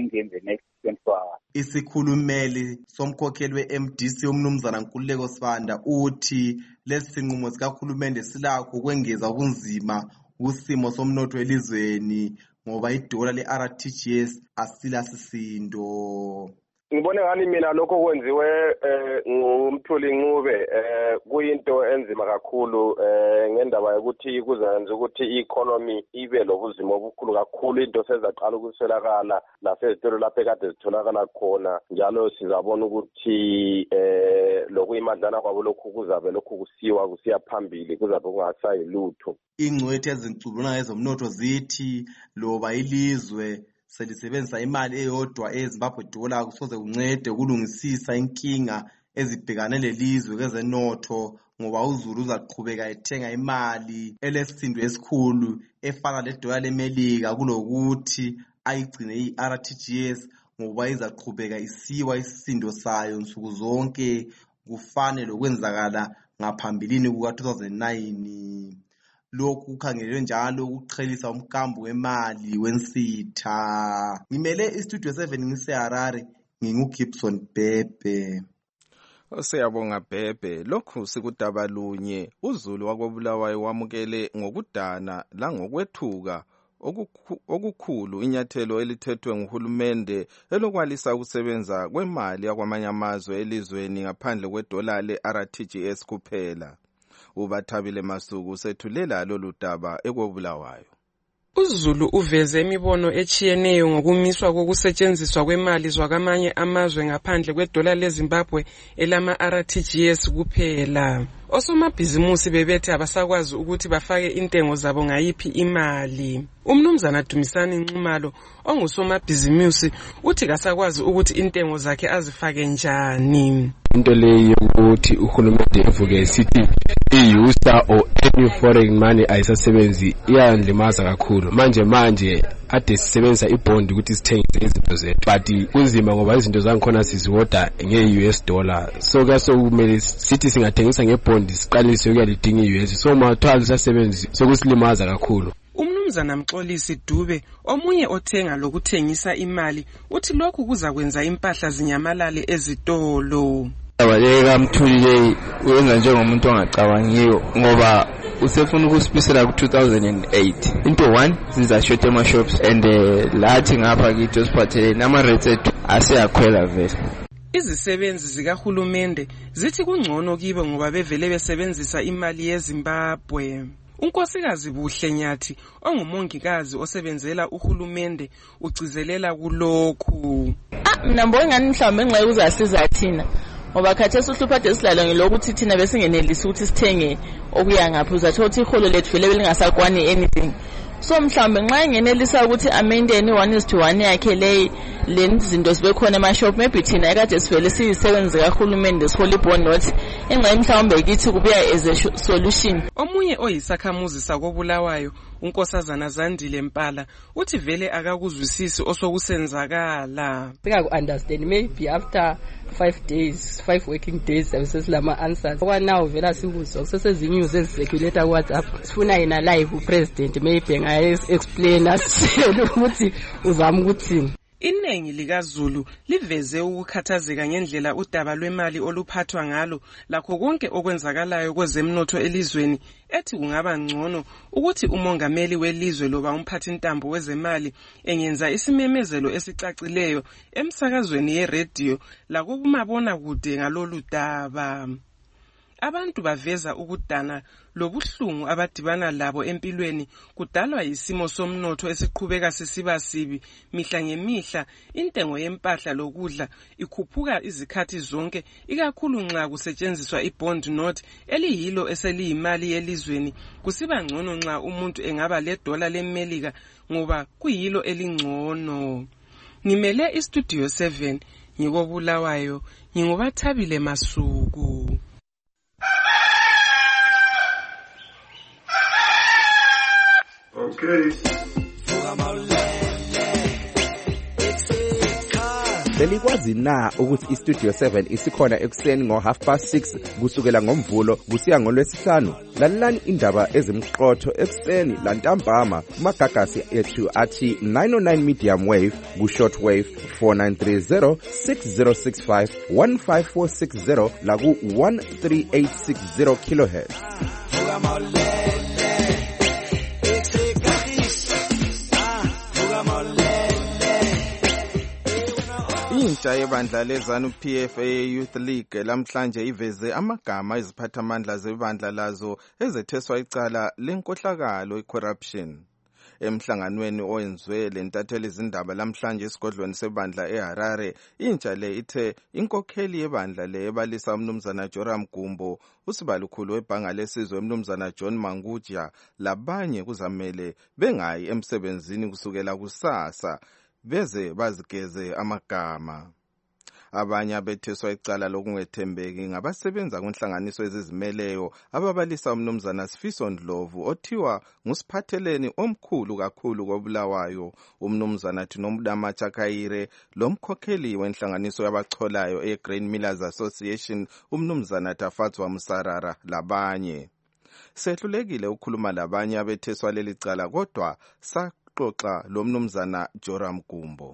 Isikhulumeli somkhokheli we-M D C umnumzana Nkululeko Sibanda uthi lesi sinqumo sikahulumende silakho ukwengeza ubunzima kusimo somnotho elizweni ngoba idola le-R T G S asila sisindo. Ngibone ngani mina lokho kwenziwe ngumthuli Ncube kuyinto enzima kakhulu ngendaba yokuthi kuzenza ukuthi i-economy ibe lobuzima obukhulu kakhulu. Into sezaqala ukuswelakala lasezitolo lapho ekade zitholakala khona, njalo sizabona ukuthi lokuyimadlana kwabo lokhu kuzabe lokhu kusiwa kusiya phambili, kuzabe kungasayi lutho. Ingcwethi ezincubulana ezomnotho zithi loba ilizwe selisebenzisa imali eyodwa eZimbabwe dollar kusoze kuncede ukulungisisa inkinga ezibhekane lelizwe kwezenotho, ngoba uZulu uzaqhubeka ethenga imali elesisindo esikhulu efana ledola leMelika kulokuthi ayigcine i-R T G S ngoba izaqhubeka isiwa isisindo sayo nsuku zonke kufane lokwenzakala ngaphambilini kuka two thousand nine. Lokhu kukhangelelwe njalo ukuqhelisa umkambo wemali wensitha. Ngimele iStudio seven ngiseHarare, nginguGibson Bhebhe. Siyabonga Bhebhe. Lokhu sikudaba lunye. uZulu wakoBulawayo wamukele ngokudana la ngokwethuka okukhulu inyathelo elithethwe nguhulumende elokwalisa ukusebenza kwemali yakwamanye amazwe elizweni ngaphandle kwedola le-R T G S kuphela. uBathabile Masuku sethulela lolu daba ekobulawayo. uZulu uveze imibono echiyeneyo ngokumiswa kokusetshenziswa kwemali zwakamanye amazwe ngaphandle kwedola leZimbabwe elama-R T G S kuphela. Osomabhizimusi bebethi abasakwazi ukuthi bafake intengo zabo ngayiphi imali. Umnumzana Dumisani Nxumalo ongusomabhizimusi uthi kasakwazi ukuthi intengo zakhe azifake njani. Into leyo ukuthi uhulumende evuke sithi i-U S A or any foreign money ayisasebenzi iyandlimaza kakhulu. Manje manje ade sisebenzisa ibond ukuthi sithengise izinto zethu, but kunzima ngoba izinto zangikhona siziwoda nge-U S dollar, so kaso kumele sithi singathengisa ngebond siqalise ukuyalidinga i-U S, so mathwala sisasebenzi sokusilimaza kakhulu. Umnumzana Mxolisi Dube omunye othenga lokuthengisa imali uthi lokhu kuza kwenza impahla zinyamalale ezitolo. Abaleka mthulile uyenza njengomuntu ongacabangiyo ngoba usefuna ukusibisela ku two thousand eight. Into one zizashota ema shops and lathi ngapha kithi osiphathele nama rates ethu asiyakhwela vele. Izisebenzi zikahulumende zithi kungcono kibo ngoba bevele besebenzisa imali yeZimbabwe. Unkosikazi Buhle Nyathi ongumongikazi osebenzela uhulumende ugcizelela kulokhu. Ah, mina mbona ngani mhlawumbe ngenxa yokuzasiza thina. Ngoba khathesi uhluphathe silalo ngelokuthi thina besingenelisi ukuthi sithenge okuya ngapha uzathola ukuthi iholo lethu vele belingasakwani anything. So mhlawumbe nxa engenelisa ukuthi amendeni one is to one yakhe le lezinto sibe khona ema shop, maybe thina ekade sivele siyisebenzi kahulumende sihola ibond nothi enxa mhlawumbe kithi kubuya as a solution. Omunye oyisakhamuzi sakobulawayo unkosazana Zandile Mpala uthi vele akakuzwisisi osokusenzakala. Sika understand maybe after five days five working days sesilama answers kwa now vela sikuzwa kusesezinews ezicirculate ku WhatsApp sifuna yena live upresident maybe ngaye explain us ukuthi uzama ukuthini. Iningi likaZulu liveze ukukhathazeka ngendlela udaba lwemali oluphathwa ngalo lakho konke okwenzakalayo kwezemnotho elizweni, ethi kungaba ngcono ukuthi umongameli welizwe loba umphathintambo wezemali engenza isimemezelo esicacileyo emsakazweni yeradio lakumabona kude ngalolu daba. Abantu baveza ukudana lobuhlungu abadibana labo empilweni kudalwa isimo somnotho esiqhubeka sisiba sibi mihla ngemihla. Intengo yempahla lokudla ikhuphuka izikhathi zonke, ikakhulu nxa kusetshenziswa ibond note eliyilo eseliyimali yelizweni. Kusiba ngcono nxa umuntu engaba ledola leMelika ngoba kuyilo elingcono. Ngimele istudio seven ngikobulawayo, ngingobathabile Masuku. Okay. Belikwazi na ukuthi iStudio seven isikhona ekuseni ngo half past six kusukela ngomvulo kusiya ngolwesihlanu? Lalelani indaba ezimqotho ekuseni lantambama kumagagasi ethu athi nine oh nine medium wave ku short wave four nine three zero six zero six five one five four six zero la ku one three eight six zero kilohertz. Intsha yebandla lezanu P F A Youth League lamhlanje iveze amagama eziphathamandla zebandla lazo ezetheswa icala lenkohlakalo icorruption. Emhlanganweni owenziwe lentatheli izindaba lamhlanje esigodlweni sebandla eHarare, intsha le ithe inkokheli yebandla le ebalisa umnumzana Joram Gumbo, usibalukhulu webhanga lesizwe umnumzana John Manguja labanye kuzamele bengayi emsebenzini kusukela kusasa beze bazigeze amagama. Abanye abetheswa icala lokungethembeki ngabasebenza kunhlanganiso ezizimeleyo ababalisa umnumzana Sifiso Ndlovu othiwa ngusiphatheleni omkhulu kakhulu kobulawayo, umnumzana Thinomdama Chakayire lomkhokheli wenhlanganiso yabacholayo eGrain Millers Association umnumzana Tafatswa Musarara labanye. Sehlulekile ukukhuluma labanye abetheswa leli cala kodwa saxoxa lomnumzana Joram Gumbo.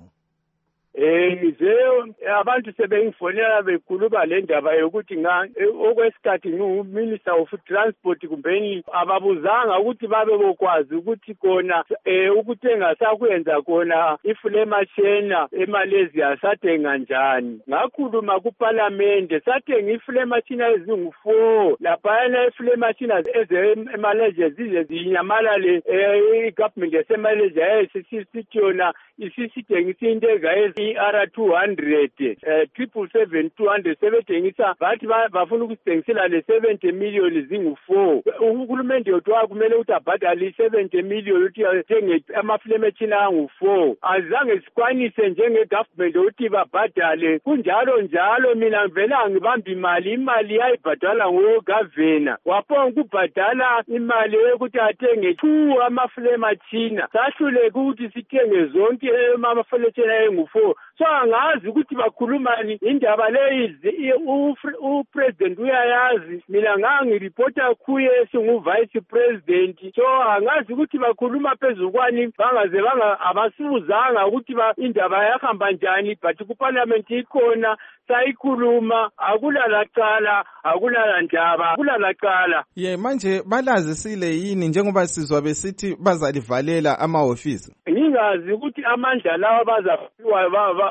Eh ngize abantu sebengifonela bekhuluma le ndaba yokuthi nga okwesikhathi ngiminister of transport kumbeni ababuzanga ukuthi babe bokwazi ukuthi kona eh ukuthenga sakwenza kona ifulema chena eMalaysia sathenga njani. Ngakhuluma ku parliament sathenga ifulema chena ezingu four lapha ifulema chena eze eMalaysia zize zinyamalale eh government yaseMalaysia esisithiona isisithengisa intega ezi R two hundred eh triple seven two hundred sebethengisa bathi bafuna ukusithengisela le seventy million zingu four. Uhulumende yotwa kumele ukuthi abhadale seventy million ukuthi athenge amafilm echina angu four. Azange sikwanise njenge government ukuthi babhadale kunjalo njalo. Mina ngivela ngibamba imali imali yayibhadala ngo governor waphonga ukubhadala imali yokuthi athenge two amafilm echina sahluleka ukuthi sithenge zonke amafilm echina engu four. So angazi ukuthi bakhulumani indaba leyi upresident uyayazi, mina ngangirepota kuye singu vice president. So angazi ukuthi bakhuluma phezukwani bangaze banga abasibuzanga ukuthi indaba yahamba njani, but ku parliament ikhona sayikhuluma akulala cala akulala ndaba akulala cala. Ye manje balazisile yini njengoba sizwa besithi bazalivalela amahofisi? Ngingazi ukuthi amandla lawa bazafiwa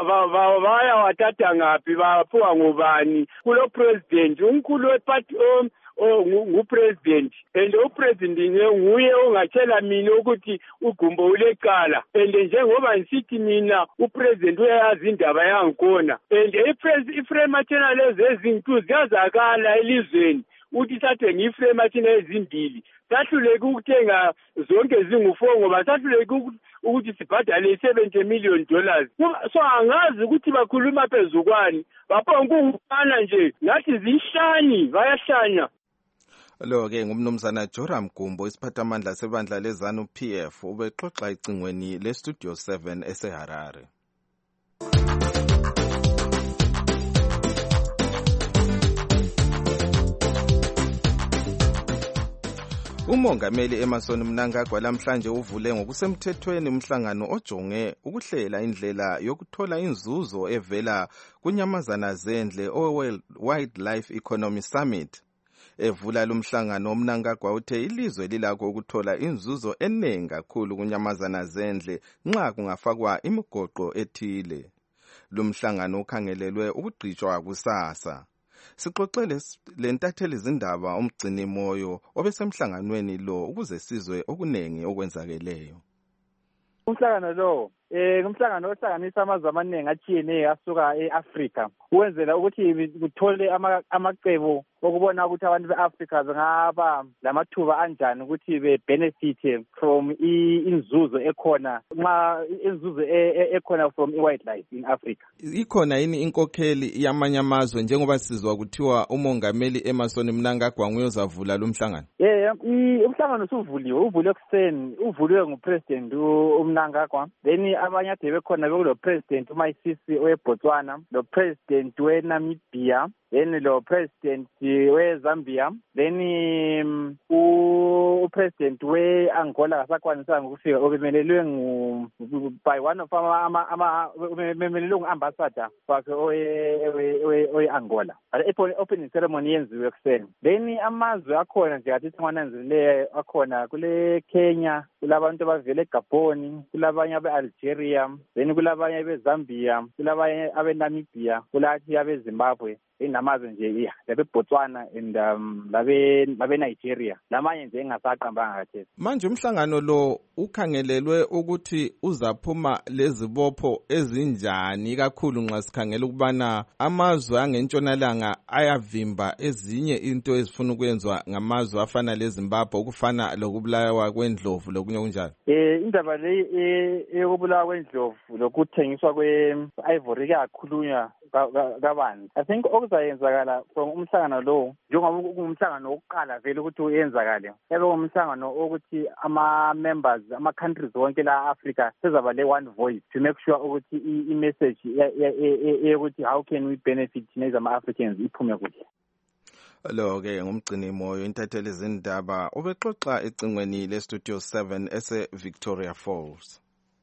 baya wathatha ngaphi baphuwa ngubani kulo president umkhulu weparty o ngupresident and upresident nguye ongatshela mina ukuthi uGumbo ulecala and njengoba ngisithi mina upresident uyayazi indaba yankona and iframe channel ezintu ziyazakala elizweni uthi sathe ngiframe channel ezimbili sahluleka ukuthenga zonke zingu-four ngoba sahluleka ukuthi sibhadale seventy million dollars. So angazi ukuthi bakhuluma phezukwani baphonga ukufana nje ngathi zihlani bayahlanya. Lo-ke ngumnumzana Joram Gumbo isiphathamandla sebandla lezanu P F ubexoxa icingweni leStudio seven eseHarare. Umongameli Emmerson Mnangagwa lamhlanje uvule ngokusemthethweni umhlangano ojonge ukuhlela indlela yokuthola inzuzo evela kunyamazana zendle o-World Wildlife Economy Summit. Evula lumhlangano uMnangagwa uthe ilizwe lilakho ukuthola inzuzo eningi kakhulu kunyamazana zendle nxa kungafakwa imigoqo ethile. Lumhlangano ukhangelelwe ukugcitshwa kusasa. Sixoxele lentatheli izindaba umgcini moyo obesemhlanganweni lo ukuze sizwe okunengi okwenzakeleyo. Umhlangano lo eh umhlangano ohlanganisa amazwe amaningi atshiyeneyo asuka eAfrica ukwenzela ukuthi kuthole amacebo okubona ukuthi abantu beAfrica bengaba lamathuba anjani ukuthi be benefit from inzuzo ekhona nxa inzuzo ekhona from wildlife in Africa. Ikhona yini inkokheli yamanye amazwe njengoba sizwa kuthiwa umongameli Emmerson Mnangagwa nguyozavula lo mhlangano? Eh umhlangano usuvuliwe uvule ekuseni uvuliwe ngupresident uMnangagwa then abanye ade bekhona bekulo president uMaisisi weBotswana lo president weNamibia then lo president weZambia then um, upresident weAngola kasakwanisa ukufika obemelelwe ngu by one of ama ama obemelelwe nguambassador wakhe owe oweAngola. Ale opening ceremony yenziwe ekuseni. Then amazwe akhona nje athi singwananzile akhona kule Kenya, kulabantu abavele eGabon, kulabanye abeAlgeria, then kulabanye beZambia, kulabanye abeNamibia, kulathi abeZimbabwe. Inamazwe nje labe Botswana and um labe labe Nigeria lamanye nje engasaqambanga kahle. Manje umhlangano lo ukhangelelwe ukuthi uzaphuma lezibopho ezinjani kakhulu nxa sikhangela ukubana amazwe angentshonalanga ayavimba ezinye into ezifuna ukwenziwa ngamazwe afana leZimbabwe ukufana lokubulawa kwendlovu lokunye kunjalo. Eh indaba le eyokubulawa kwendlovu lokuthengiswa kwe ivory kakhulunywa kabanzi. I think okuzayenzakala from umhlangano lo njengoba umhlangano wokuqala vele ukuthi uyenzakale ebe umhlangano ukuthi ama members ama countries wonke la Africa sizaba le one voice to make sure ukuthi i message ukuthi how can we benefit as ama Africans iphume kuhle. Lo ke ngumgcini moyo intatheli izindaba obexoxa ecingweni le Studio seven ese Victoria Falls.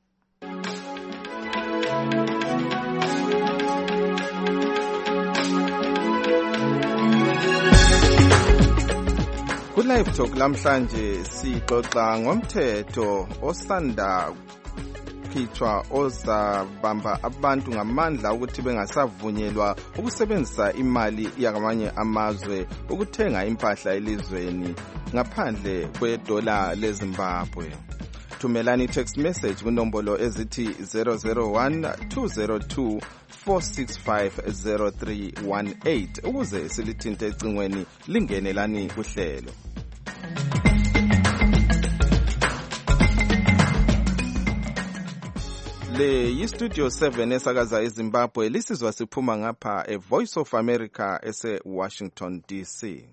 Ku-Live Talk lamhlanje sixoxa ngomthetho osanda khitshwa ozabamba abantu ngamandla ukuthi bengasavunyelwa ukusebenzisa imali yakamanye amazwe ukuthenga impahla elizweni ngaphandle kwedola leZimbabwe. Thumelani text message kunombolo ezithi zero zero one two zero two four six five zero three one eight ukuze silithinte ecingweni lingenelani kuhlelo. Le yi-Studio seven esakaza eZimbabwe lisizwa siphuma ngapha e-Voice of America ese-Washington D C.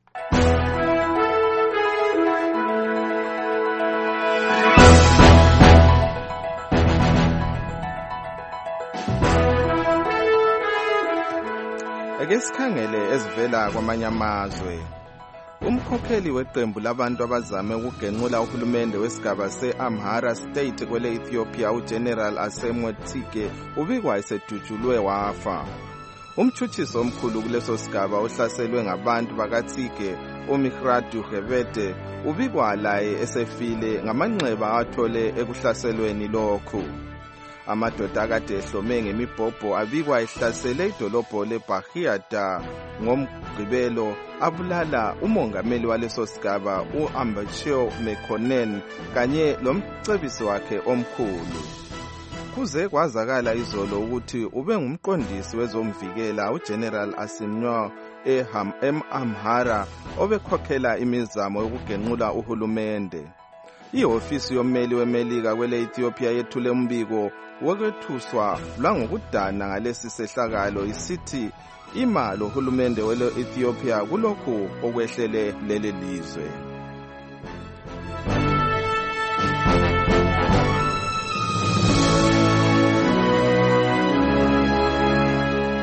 Ake sikhangele ezivela kwamanye amazwe. Umkhokheli weqembu labantu abazame ukugenqula uhulumende wesigaba se-Amhara State kwele Ethiopia uGeneral Asemwe Tsike ubikwa esedutshulwe wafa. Umtshuthiso omkhulu kuleso sigaba uhlaselwe ngabantu bakaTsike uMihratu Gebete ubikwa laye esefile ngamanxeba athole ekuhlaselweni lokhu. Amadoda akade ehlome ngemibhobho abikwa ehlasele idolobho leBahiata ngomgqibelo abulala umongameli waleso sigaba uAmbacho Mekonnen kanye lomcebisi wakhe omkhulu. Kuze kwazakala izolo ukuthi ube ngumqondisi wezomvikela uGeneral Asimnwa eAmhara obekhokhela imizamo yokugenqula uhulumende. Ihofisi yommeli weMelika kwele Ethiopia yethule umbiko wokwethuswa lwangokudana ngalesi sehlakalo isithi imali uhulumende wele Ethiopia kulokhu okwehlele leli lizwe.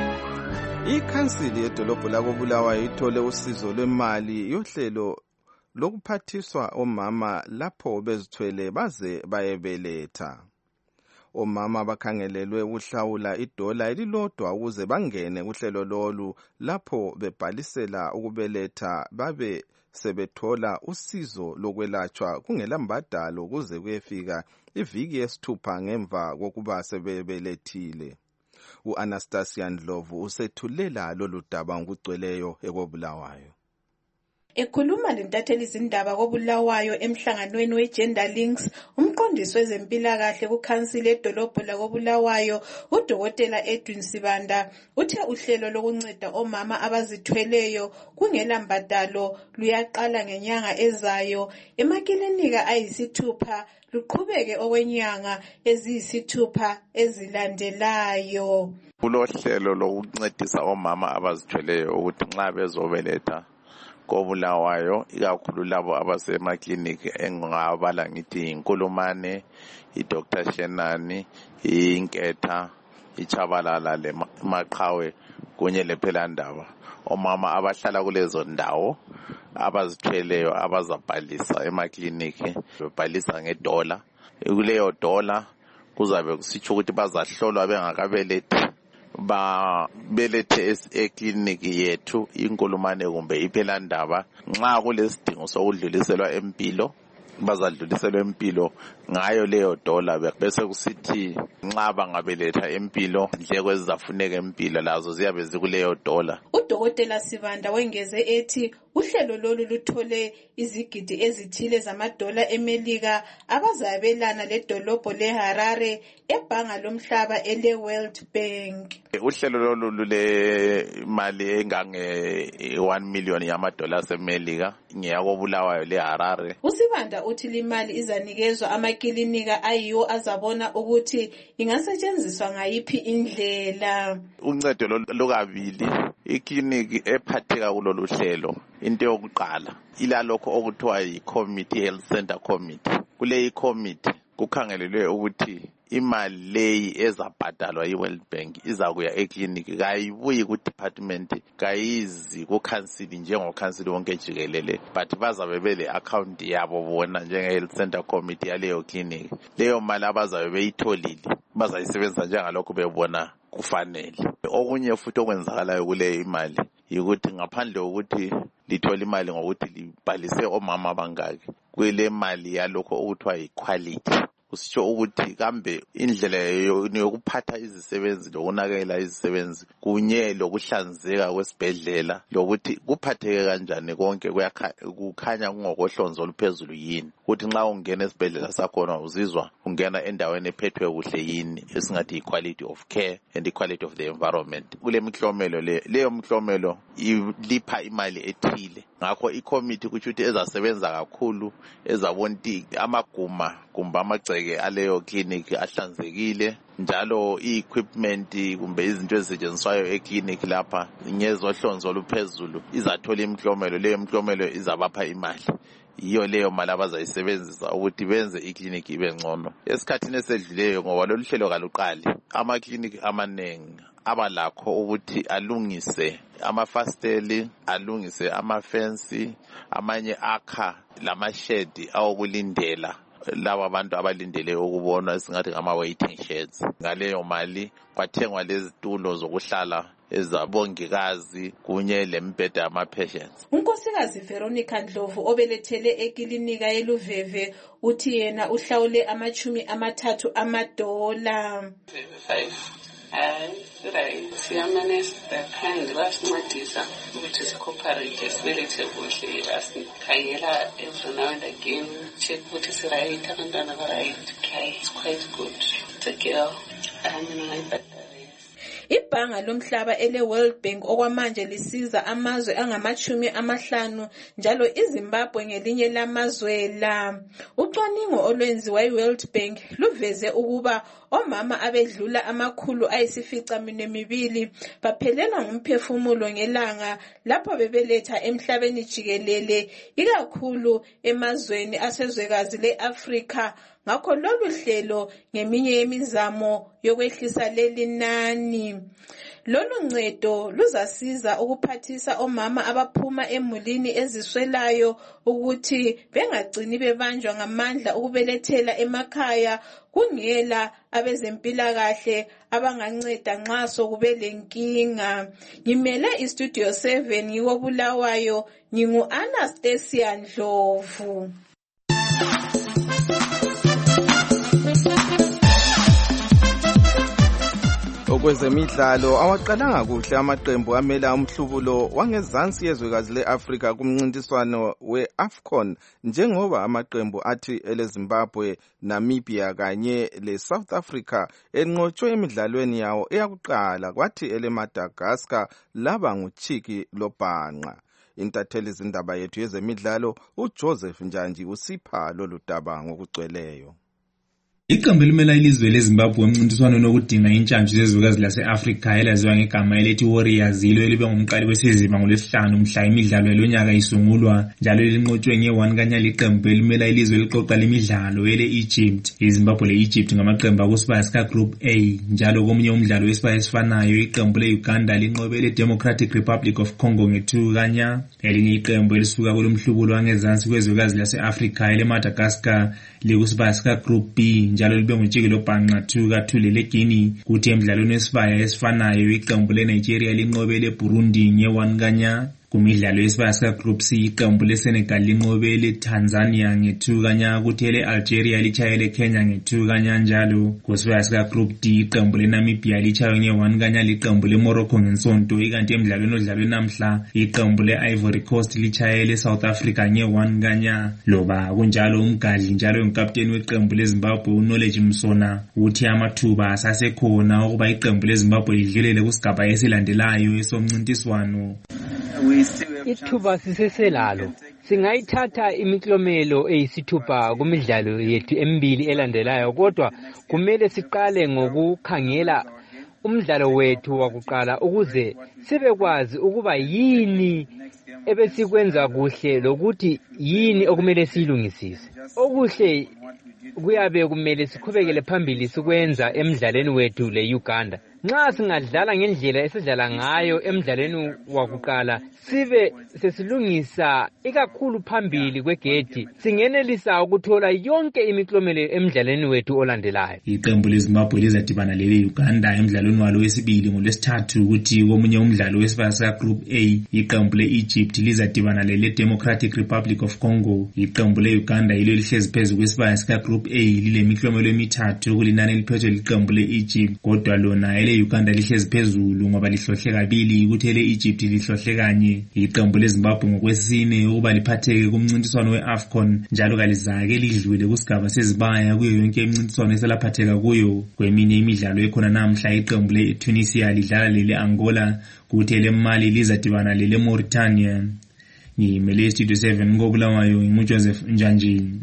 Ikhansili yedolobho lakobulawayo ithole usizo lwemali yohlelo lokuphathiswa omama lapho bezithwele baze bayebeletha. Omama bakhangelelwe ukuhlawula idola elilodwa ukuze bangene kuhlelo lolu lapho bebhalisela ukubeletha babe sebethola usizo lokwelatshwa kungelambadalo kuze kuyefika iviki yesithupha ngemva kokuba sebebelethile. U-Anastasia Ndlovu usethulela lolu daba ngokugcweleyo ekobulawayo. Ekhuluma lentatheli izindaba koBulawayo emhlanganweni we-Gender Links, umqondisi wezempilakahle kukhansili edolobho lakoBulawayo, udokotela Edwin Sibanda, uthe uhlelo lokunceda omama abazithweleyo kungela mbadalo luyaqala ngenyanga ezayo emakilinika ayisithupha luqhubeke okwenyanga eziyisithupha ezilandelayo. Kulohlelo lokuncedisa omama abazithweleyo ukuthi nxa bezobeletha koBulawayo ikakhulu labo abasemakliniki engabala ngithi iNkulumane, iDoctor Shenani, iNketha, iChabalala leMaqhawe kunye lePhelandaba. Omama abahlala kulezo ndawo abazithweleyo abazabhalisa emakliniki bebhalisa ngedola. Kuleyo dola kuzabe kusitsho ukuthi bazahlolwa bengakabelethi ba belethe ekliniki yethu iNkulumane kumbe iPhelandaba. Nxa kulesidingo sokudluliselwa empilo bazadluliselwa empilo ngayo leyo dola, bese kusithi nxa bangabeletha empilo indleko ezizafuneka empilo lazo ziyabe zikuleyo dola. Udokotela Sibanda wengeze ethi uhlelo lolu luthole izigidi ezithile zamadola eMelika abazabelana ledolobho leHarare ebhanga lomhlaba ele World Bank. Uhlelo lolu lule mali engange one million yamadola eMelika ngeyakobulawayo leHarare. Usibanda uthi limali izanikezwa amakilinika ayiwo azabona ukuthi ingasetshenziswa ngayiphi indlela. Uncedo lokabili ikliniki ephatheka kulolu hlelo into yokuqala ilalokho okuthiwa yi-Committee Health Center Committee. Kule committee kukhangelelwe ukuthi imali leyi ezabhadalwa yi-World Bank izakuya ekliniki, kayibuyi ku-department, kayizi ku-council njengo-council wonke jikelele, but bazabe bele account yabo bona njenge-Health Center Committee yaleyo kliniki. Leyo mali abazabe beyitholile bazayisebenzisa njengalokho bebona kufanele. Okunye futhi okwenzakalayo kule imali yikuthi ngaphandle ukuthi lithola imali ngokuthi libhalise omama abangaki, kule mali yalokho okuthiwa yi-quality. Kusitsho ukuthi kambe indlela yokuphatha izisebenzi lokunakekela izisebenzi kunye lokuhlanzeka kwesibhedlela lokuthi kuphatheke kanjani konke kukhanya kungokohlonzo oluphezulu yini, ukuthi nxa ungena esibhedlela sakhona uzizwa ungena endaweni ephethwe kuhle yini, esingathi equality of care and equality of the environment. Kule mihlomelo le leyo mihlomelo ilipha imali ethile, ngakho icommittee kuthi ukuthi ezasebenza kakhulu ezabonti amaguma kumbe amagceke aleyo clinic ahlanzekile, njalo i-equipment kumbe izinto ezisetshenziswayo e-clinic lapha ngezohlonzo oluphezulu izathola imihlomelo. Leyo mihlomelo izabapha imali, yiyo leyo mali abazayisebenzisa ukuthi benze ikliniki ibe ngcono. Esikhathini esedluleyo ngoba lolu hlelo kaluqali, amakliniki amanengi abalakho ukuthi alungise amafasteli, alungise amafensi, amanye akha lamashedi awokulindela laba abantu abalindele ukubonwa esingathi ngama-waiting sheds. Ngaleyo mali kwathengwa lezitulo zokuhlala ezabongikazi kunye lembheda yama-patients. Unkosikazi Veronica Ndlovu obelethele ekilinika yeLuveve uthi yena uhlawule amachumi amathathu amadola. Hayi, siyamanesa kandi basincedisa ukuthi sikooperate sibelethe kuhle, basikhangela every now and again, check ukuthi sirayit, abantwana barayit. It's quite good. It's a girl. Ibhanga lomhlaba ele World Bank okwamanje lisiza amazwe angamachumi amahlanu njalo iZimbabwe ngelinye lamazwe la. Ucwaningo olwenziwa yi-World Bank luveze ukuba omama abedlula amakhulu ayisifica minemibili baphelelwa ngumphefumulo ngelanga lapho bebeletha emhlabeni jikelele, ikakhulu emazweni asezwekazi le-Afrika. Ngakho lolu hlelo ngeminye yemizamo yokwehlisa leli nani. Lolu ncedo luzasiza ukuphathisa omama abaphuma emulini eziswelayo ukuthi bengagcini bebanjwa ngamandla ukubelethela emakhaya kungela abezempilakahle abanganceda nxa sokube lenkinga. Ngimele istudio seven yikobulawayo, ngingu Anastasia Ndlovu. Okwezemidlalo awaqalanga kuhle amaqembu amela umhlubulo wangezansi yezwekazi le-Afrika kumncintiswano we-AFCON njengoba amaqembu athi eleZimbabwe, Namibia kanye le-South Africa enqotshwe emidlalweni yawo eyakuqala kwathi eleMadagascar laba nguchiki lobhanqa. Intatheli izindaba yethu yezemidlalo uJoseph Njanji usipha lolu daba ngokugcweleyo. Iqembu elimela ilizwe leZimbabwe emncintiswaneni wokudinga intshantshi zezwekazi lase-Afrika elaziwa ngegama elithi Warriors yilo elibe ngumqali wesizima ngolwesihlanu mhla imidlalo yalonyaka isungulwa, njalo linqotshwe nge-one kanyali iqembu elimela ilizwe liqoqa lemidlalo ele-Egypt. iZimbabwe le-Egypt ngamaqembu akusibaya sika-Group A, njalo komunye umdlalo wesibaya esifanayo iqembu le-Uganda linqobe le-Democratic Republic of Congo nge-two kanya. Elinye iqembu elisuka kulomhlubulo wangezansi kwezwekazi lase-Afrika ele-Madagascar likusibaya sika-Group B, njalo libe nguchiki lobhanqa two kathule leGuinea. Kuthi emidlalweni wesibaya esifanayo iqembu leNigeria linqobe leBurundi nge-one kanya. Kumidlalo yesibaya sika-Group C iqembu leSenegal linqobe leTanzania nge-two kanya, kuthi ele-Algeria litshayele Kenya nge-two kanya njalo. Kusibaya sika-Group D iqembu leNamibia litshaywe nge-one kanya liqembu leMorocco ngensonto, ikanti emidlalweni odlalwe namhla iqembu le-Ivory Coast litshayele South Africa nge-one kanya. Loba kunjalo umgadli njalo unkapteni weqembu leZimbabwe uKnowledge Msona uthi amathuba asasekhona ukuba iqembu leZimbabwe lidlulele kusigaba esilandelayo esomncintiswano. Ithuba siseselalo, singayithatha imiklomelo eyisithupha kumidlalo yethu emibili elandelayo, kodwa kumele siqale ngokukhangela umdlalo wethu wakuqala ukuze sibekwazi ukuba yini ebesikwenza kuhle lokuthi yini okumele siyilungisise. Okuhle kuyabe kumele siqhubekele phambili sikwenza emidlalweni wethu le-Uganda. Nxa singadlala ngendlela esidlala ngayo emidlalweni wakuqala sibe sesilungisa ikakhulu phambili kwegedi, singenelisa ukuthola yonke imiklomelo emidlalweni wethu olandelayo. Iqembu leZimbabwe lizadibana lele-Uganda emidlalweni walo wesibili ngolwesithathu, ukuthi komunye umdlalo wesibaya sika-Group A iqembu le-Egypt lizadibana lele-Democratic Republic of Congo. Iqembu le-Uganda yilo lihlezi phezu kwesibaya sika-Group A lilemiklomelo emithathu kulinani eliphethwe liqembu le-Egypt, kodwa lona ele-Uganda lihlezi phezulu ngoba lihlohle kabili ukuthi ele-Egypt lihlohle kanye. Iqembu leZimbabwe ngokwesine ukuba liphatheke kumncintiswano we-AFCON, njalo kalizake lidlule kusigaba sezibaya kuyo yonke imncintiswano eselaphatheka kuyo. Kweminye imidlalo ekhona namhla iqembu le-Tunisia lidlala lele-Angola, kuthi ele-Mali lizadibana lele-Mauritania. Ngimele iStudio seven ngobulawayo ngimuJoseph Njanjini.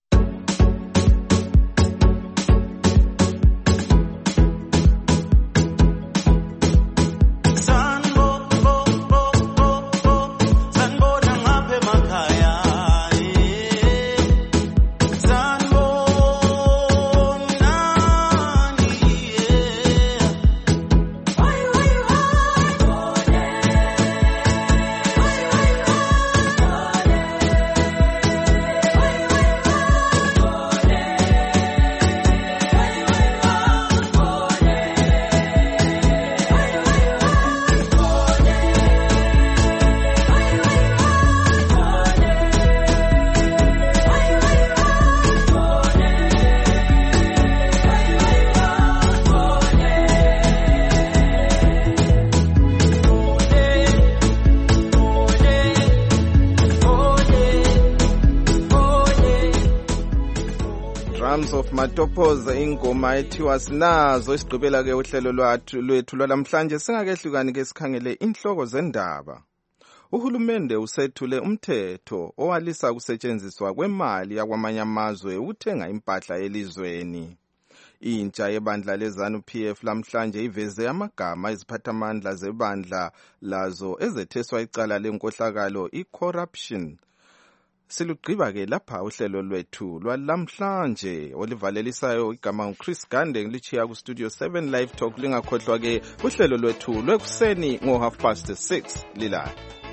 of Matopoza ingoma ethiwa sinazo isigqibela ke uhlelo lwathu lwethu lwalamhlanje. Singakehlukani ke sikhangele inhloko zendaba. Uhulumende usethule umthetho owalisa ukusetshenziswa kwemali yakwamanye amazwe ukuthenga impahla elizweni. Intsha yebandla leZANU-P F lamhlanje iveze amagama iziphathamandla zebandla lazo ezetheswa icala lenkohlakalo i-corruption. silugqiba-ke lapha uhlelo lwethu lwalamhlanje olivalelisayo igama nguChris Gande ngilichiya kustudio seven live talk. Lingakhohlwa-ke uhlelo lwethu lwekuseni ngo-half past six lilala.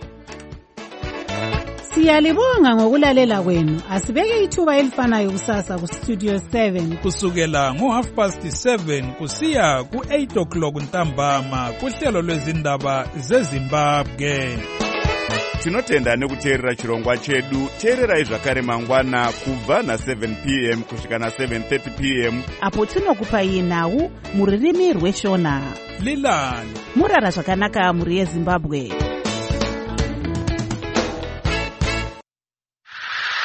Siyalibonga ngokulalela kwenu. Asibeke ithuba elifanayo kusasa ku Studio seven kusukela ngo half past seven kusiya ku eight o'clock ntambama kuhlelo lwezindaba zeZimbabwe. Tinotenda nekuteerera chirongwa chedu. Teererai zvakare mangwana kubva na seven p m kusvika na seven thirty p m apo tinokupai nhau muririmi rweshona. Lilani murara zvakanaka muri yeZimbabwe.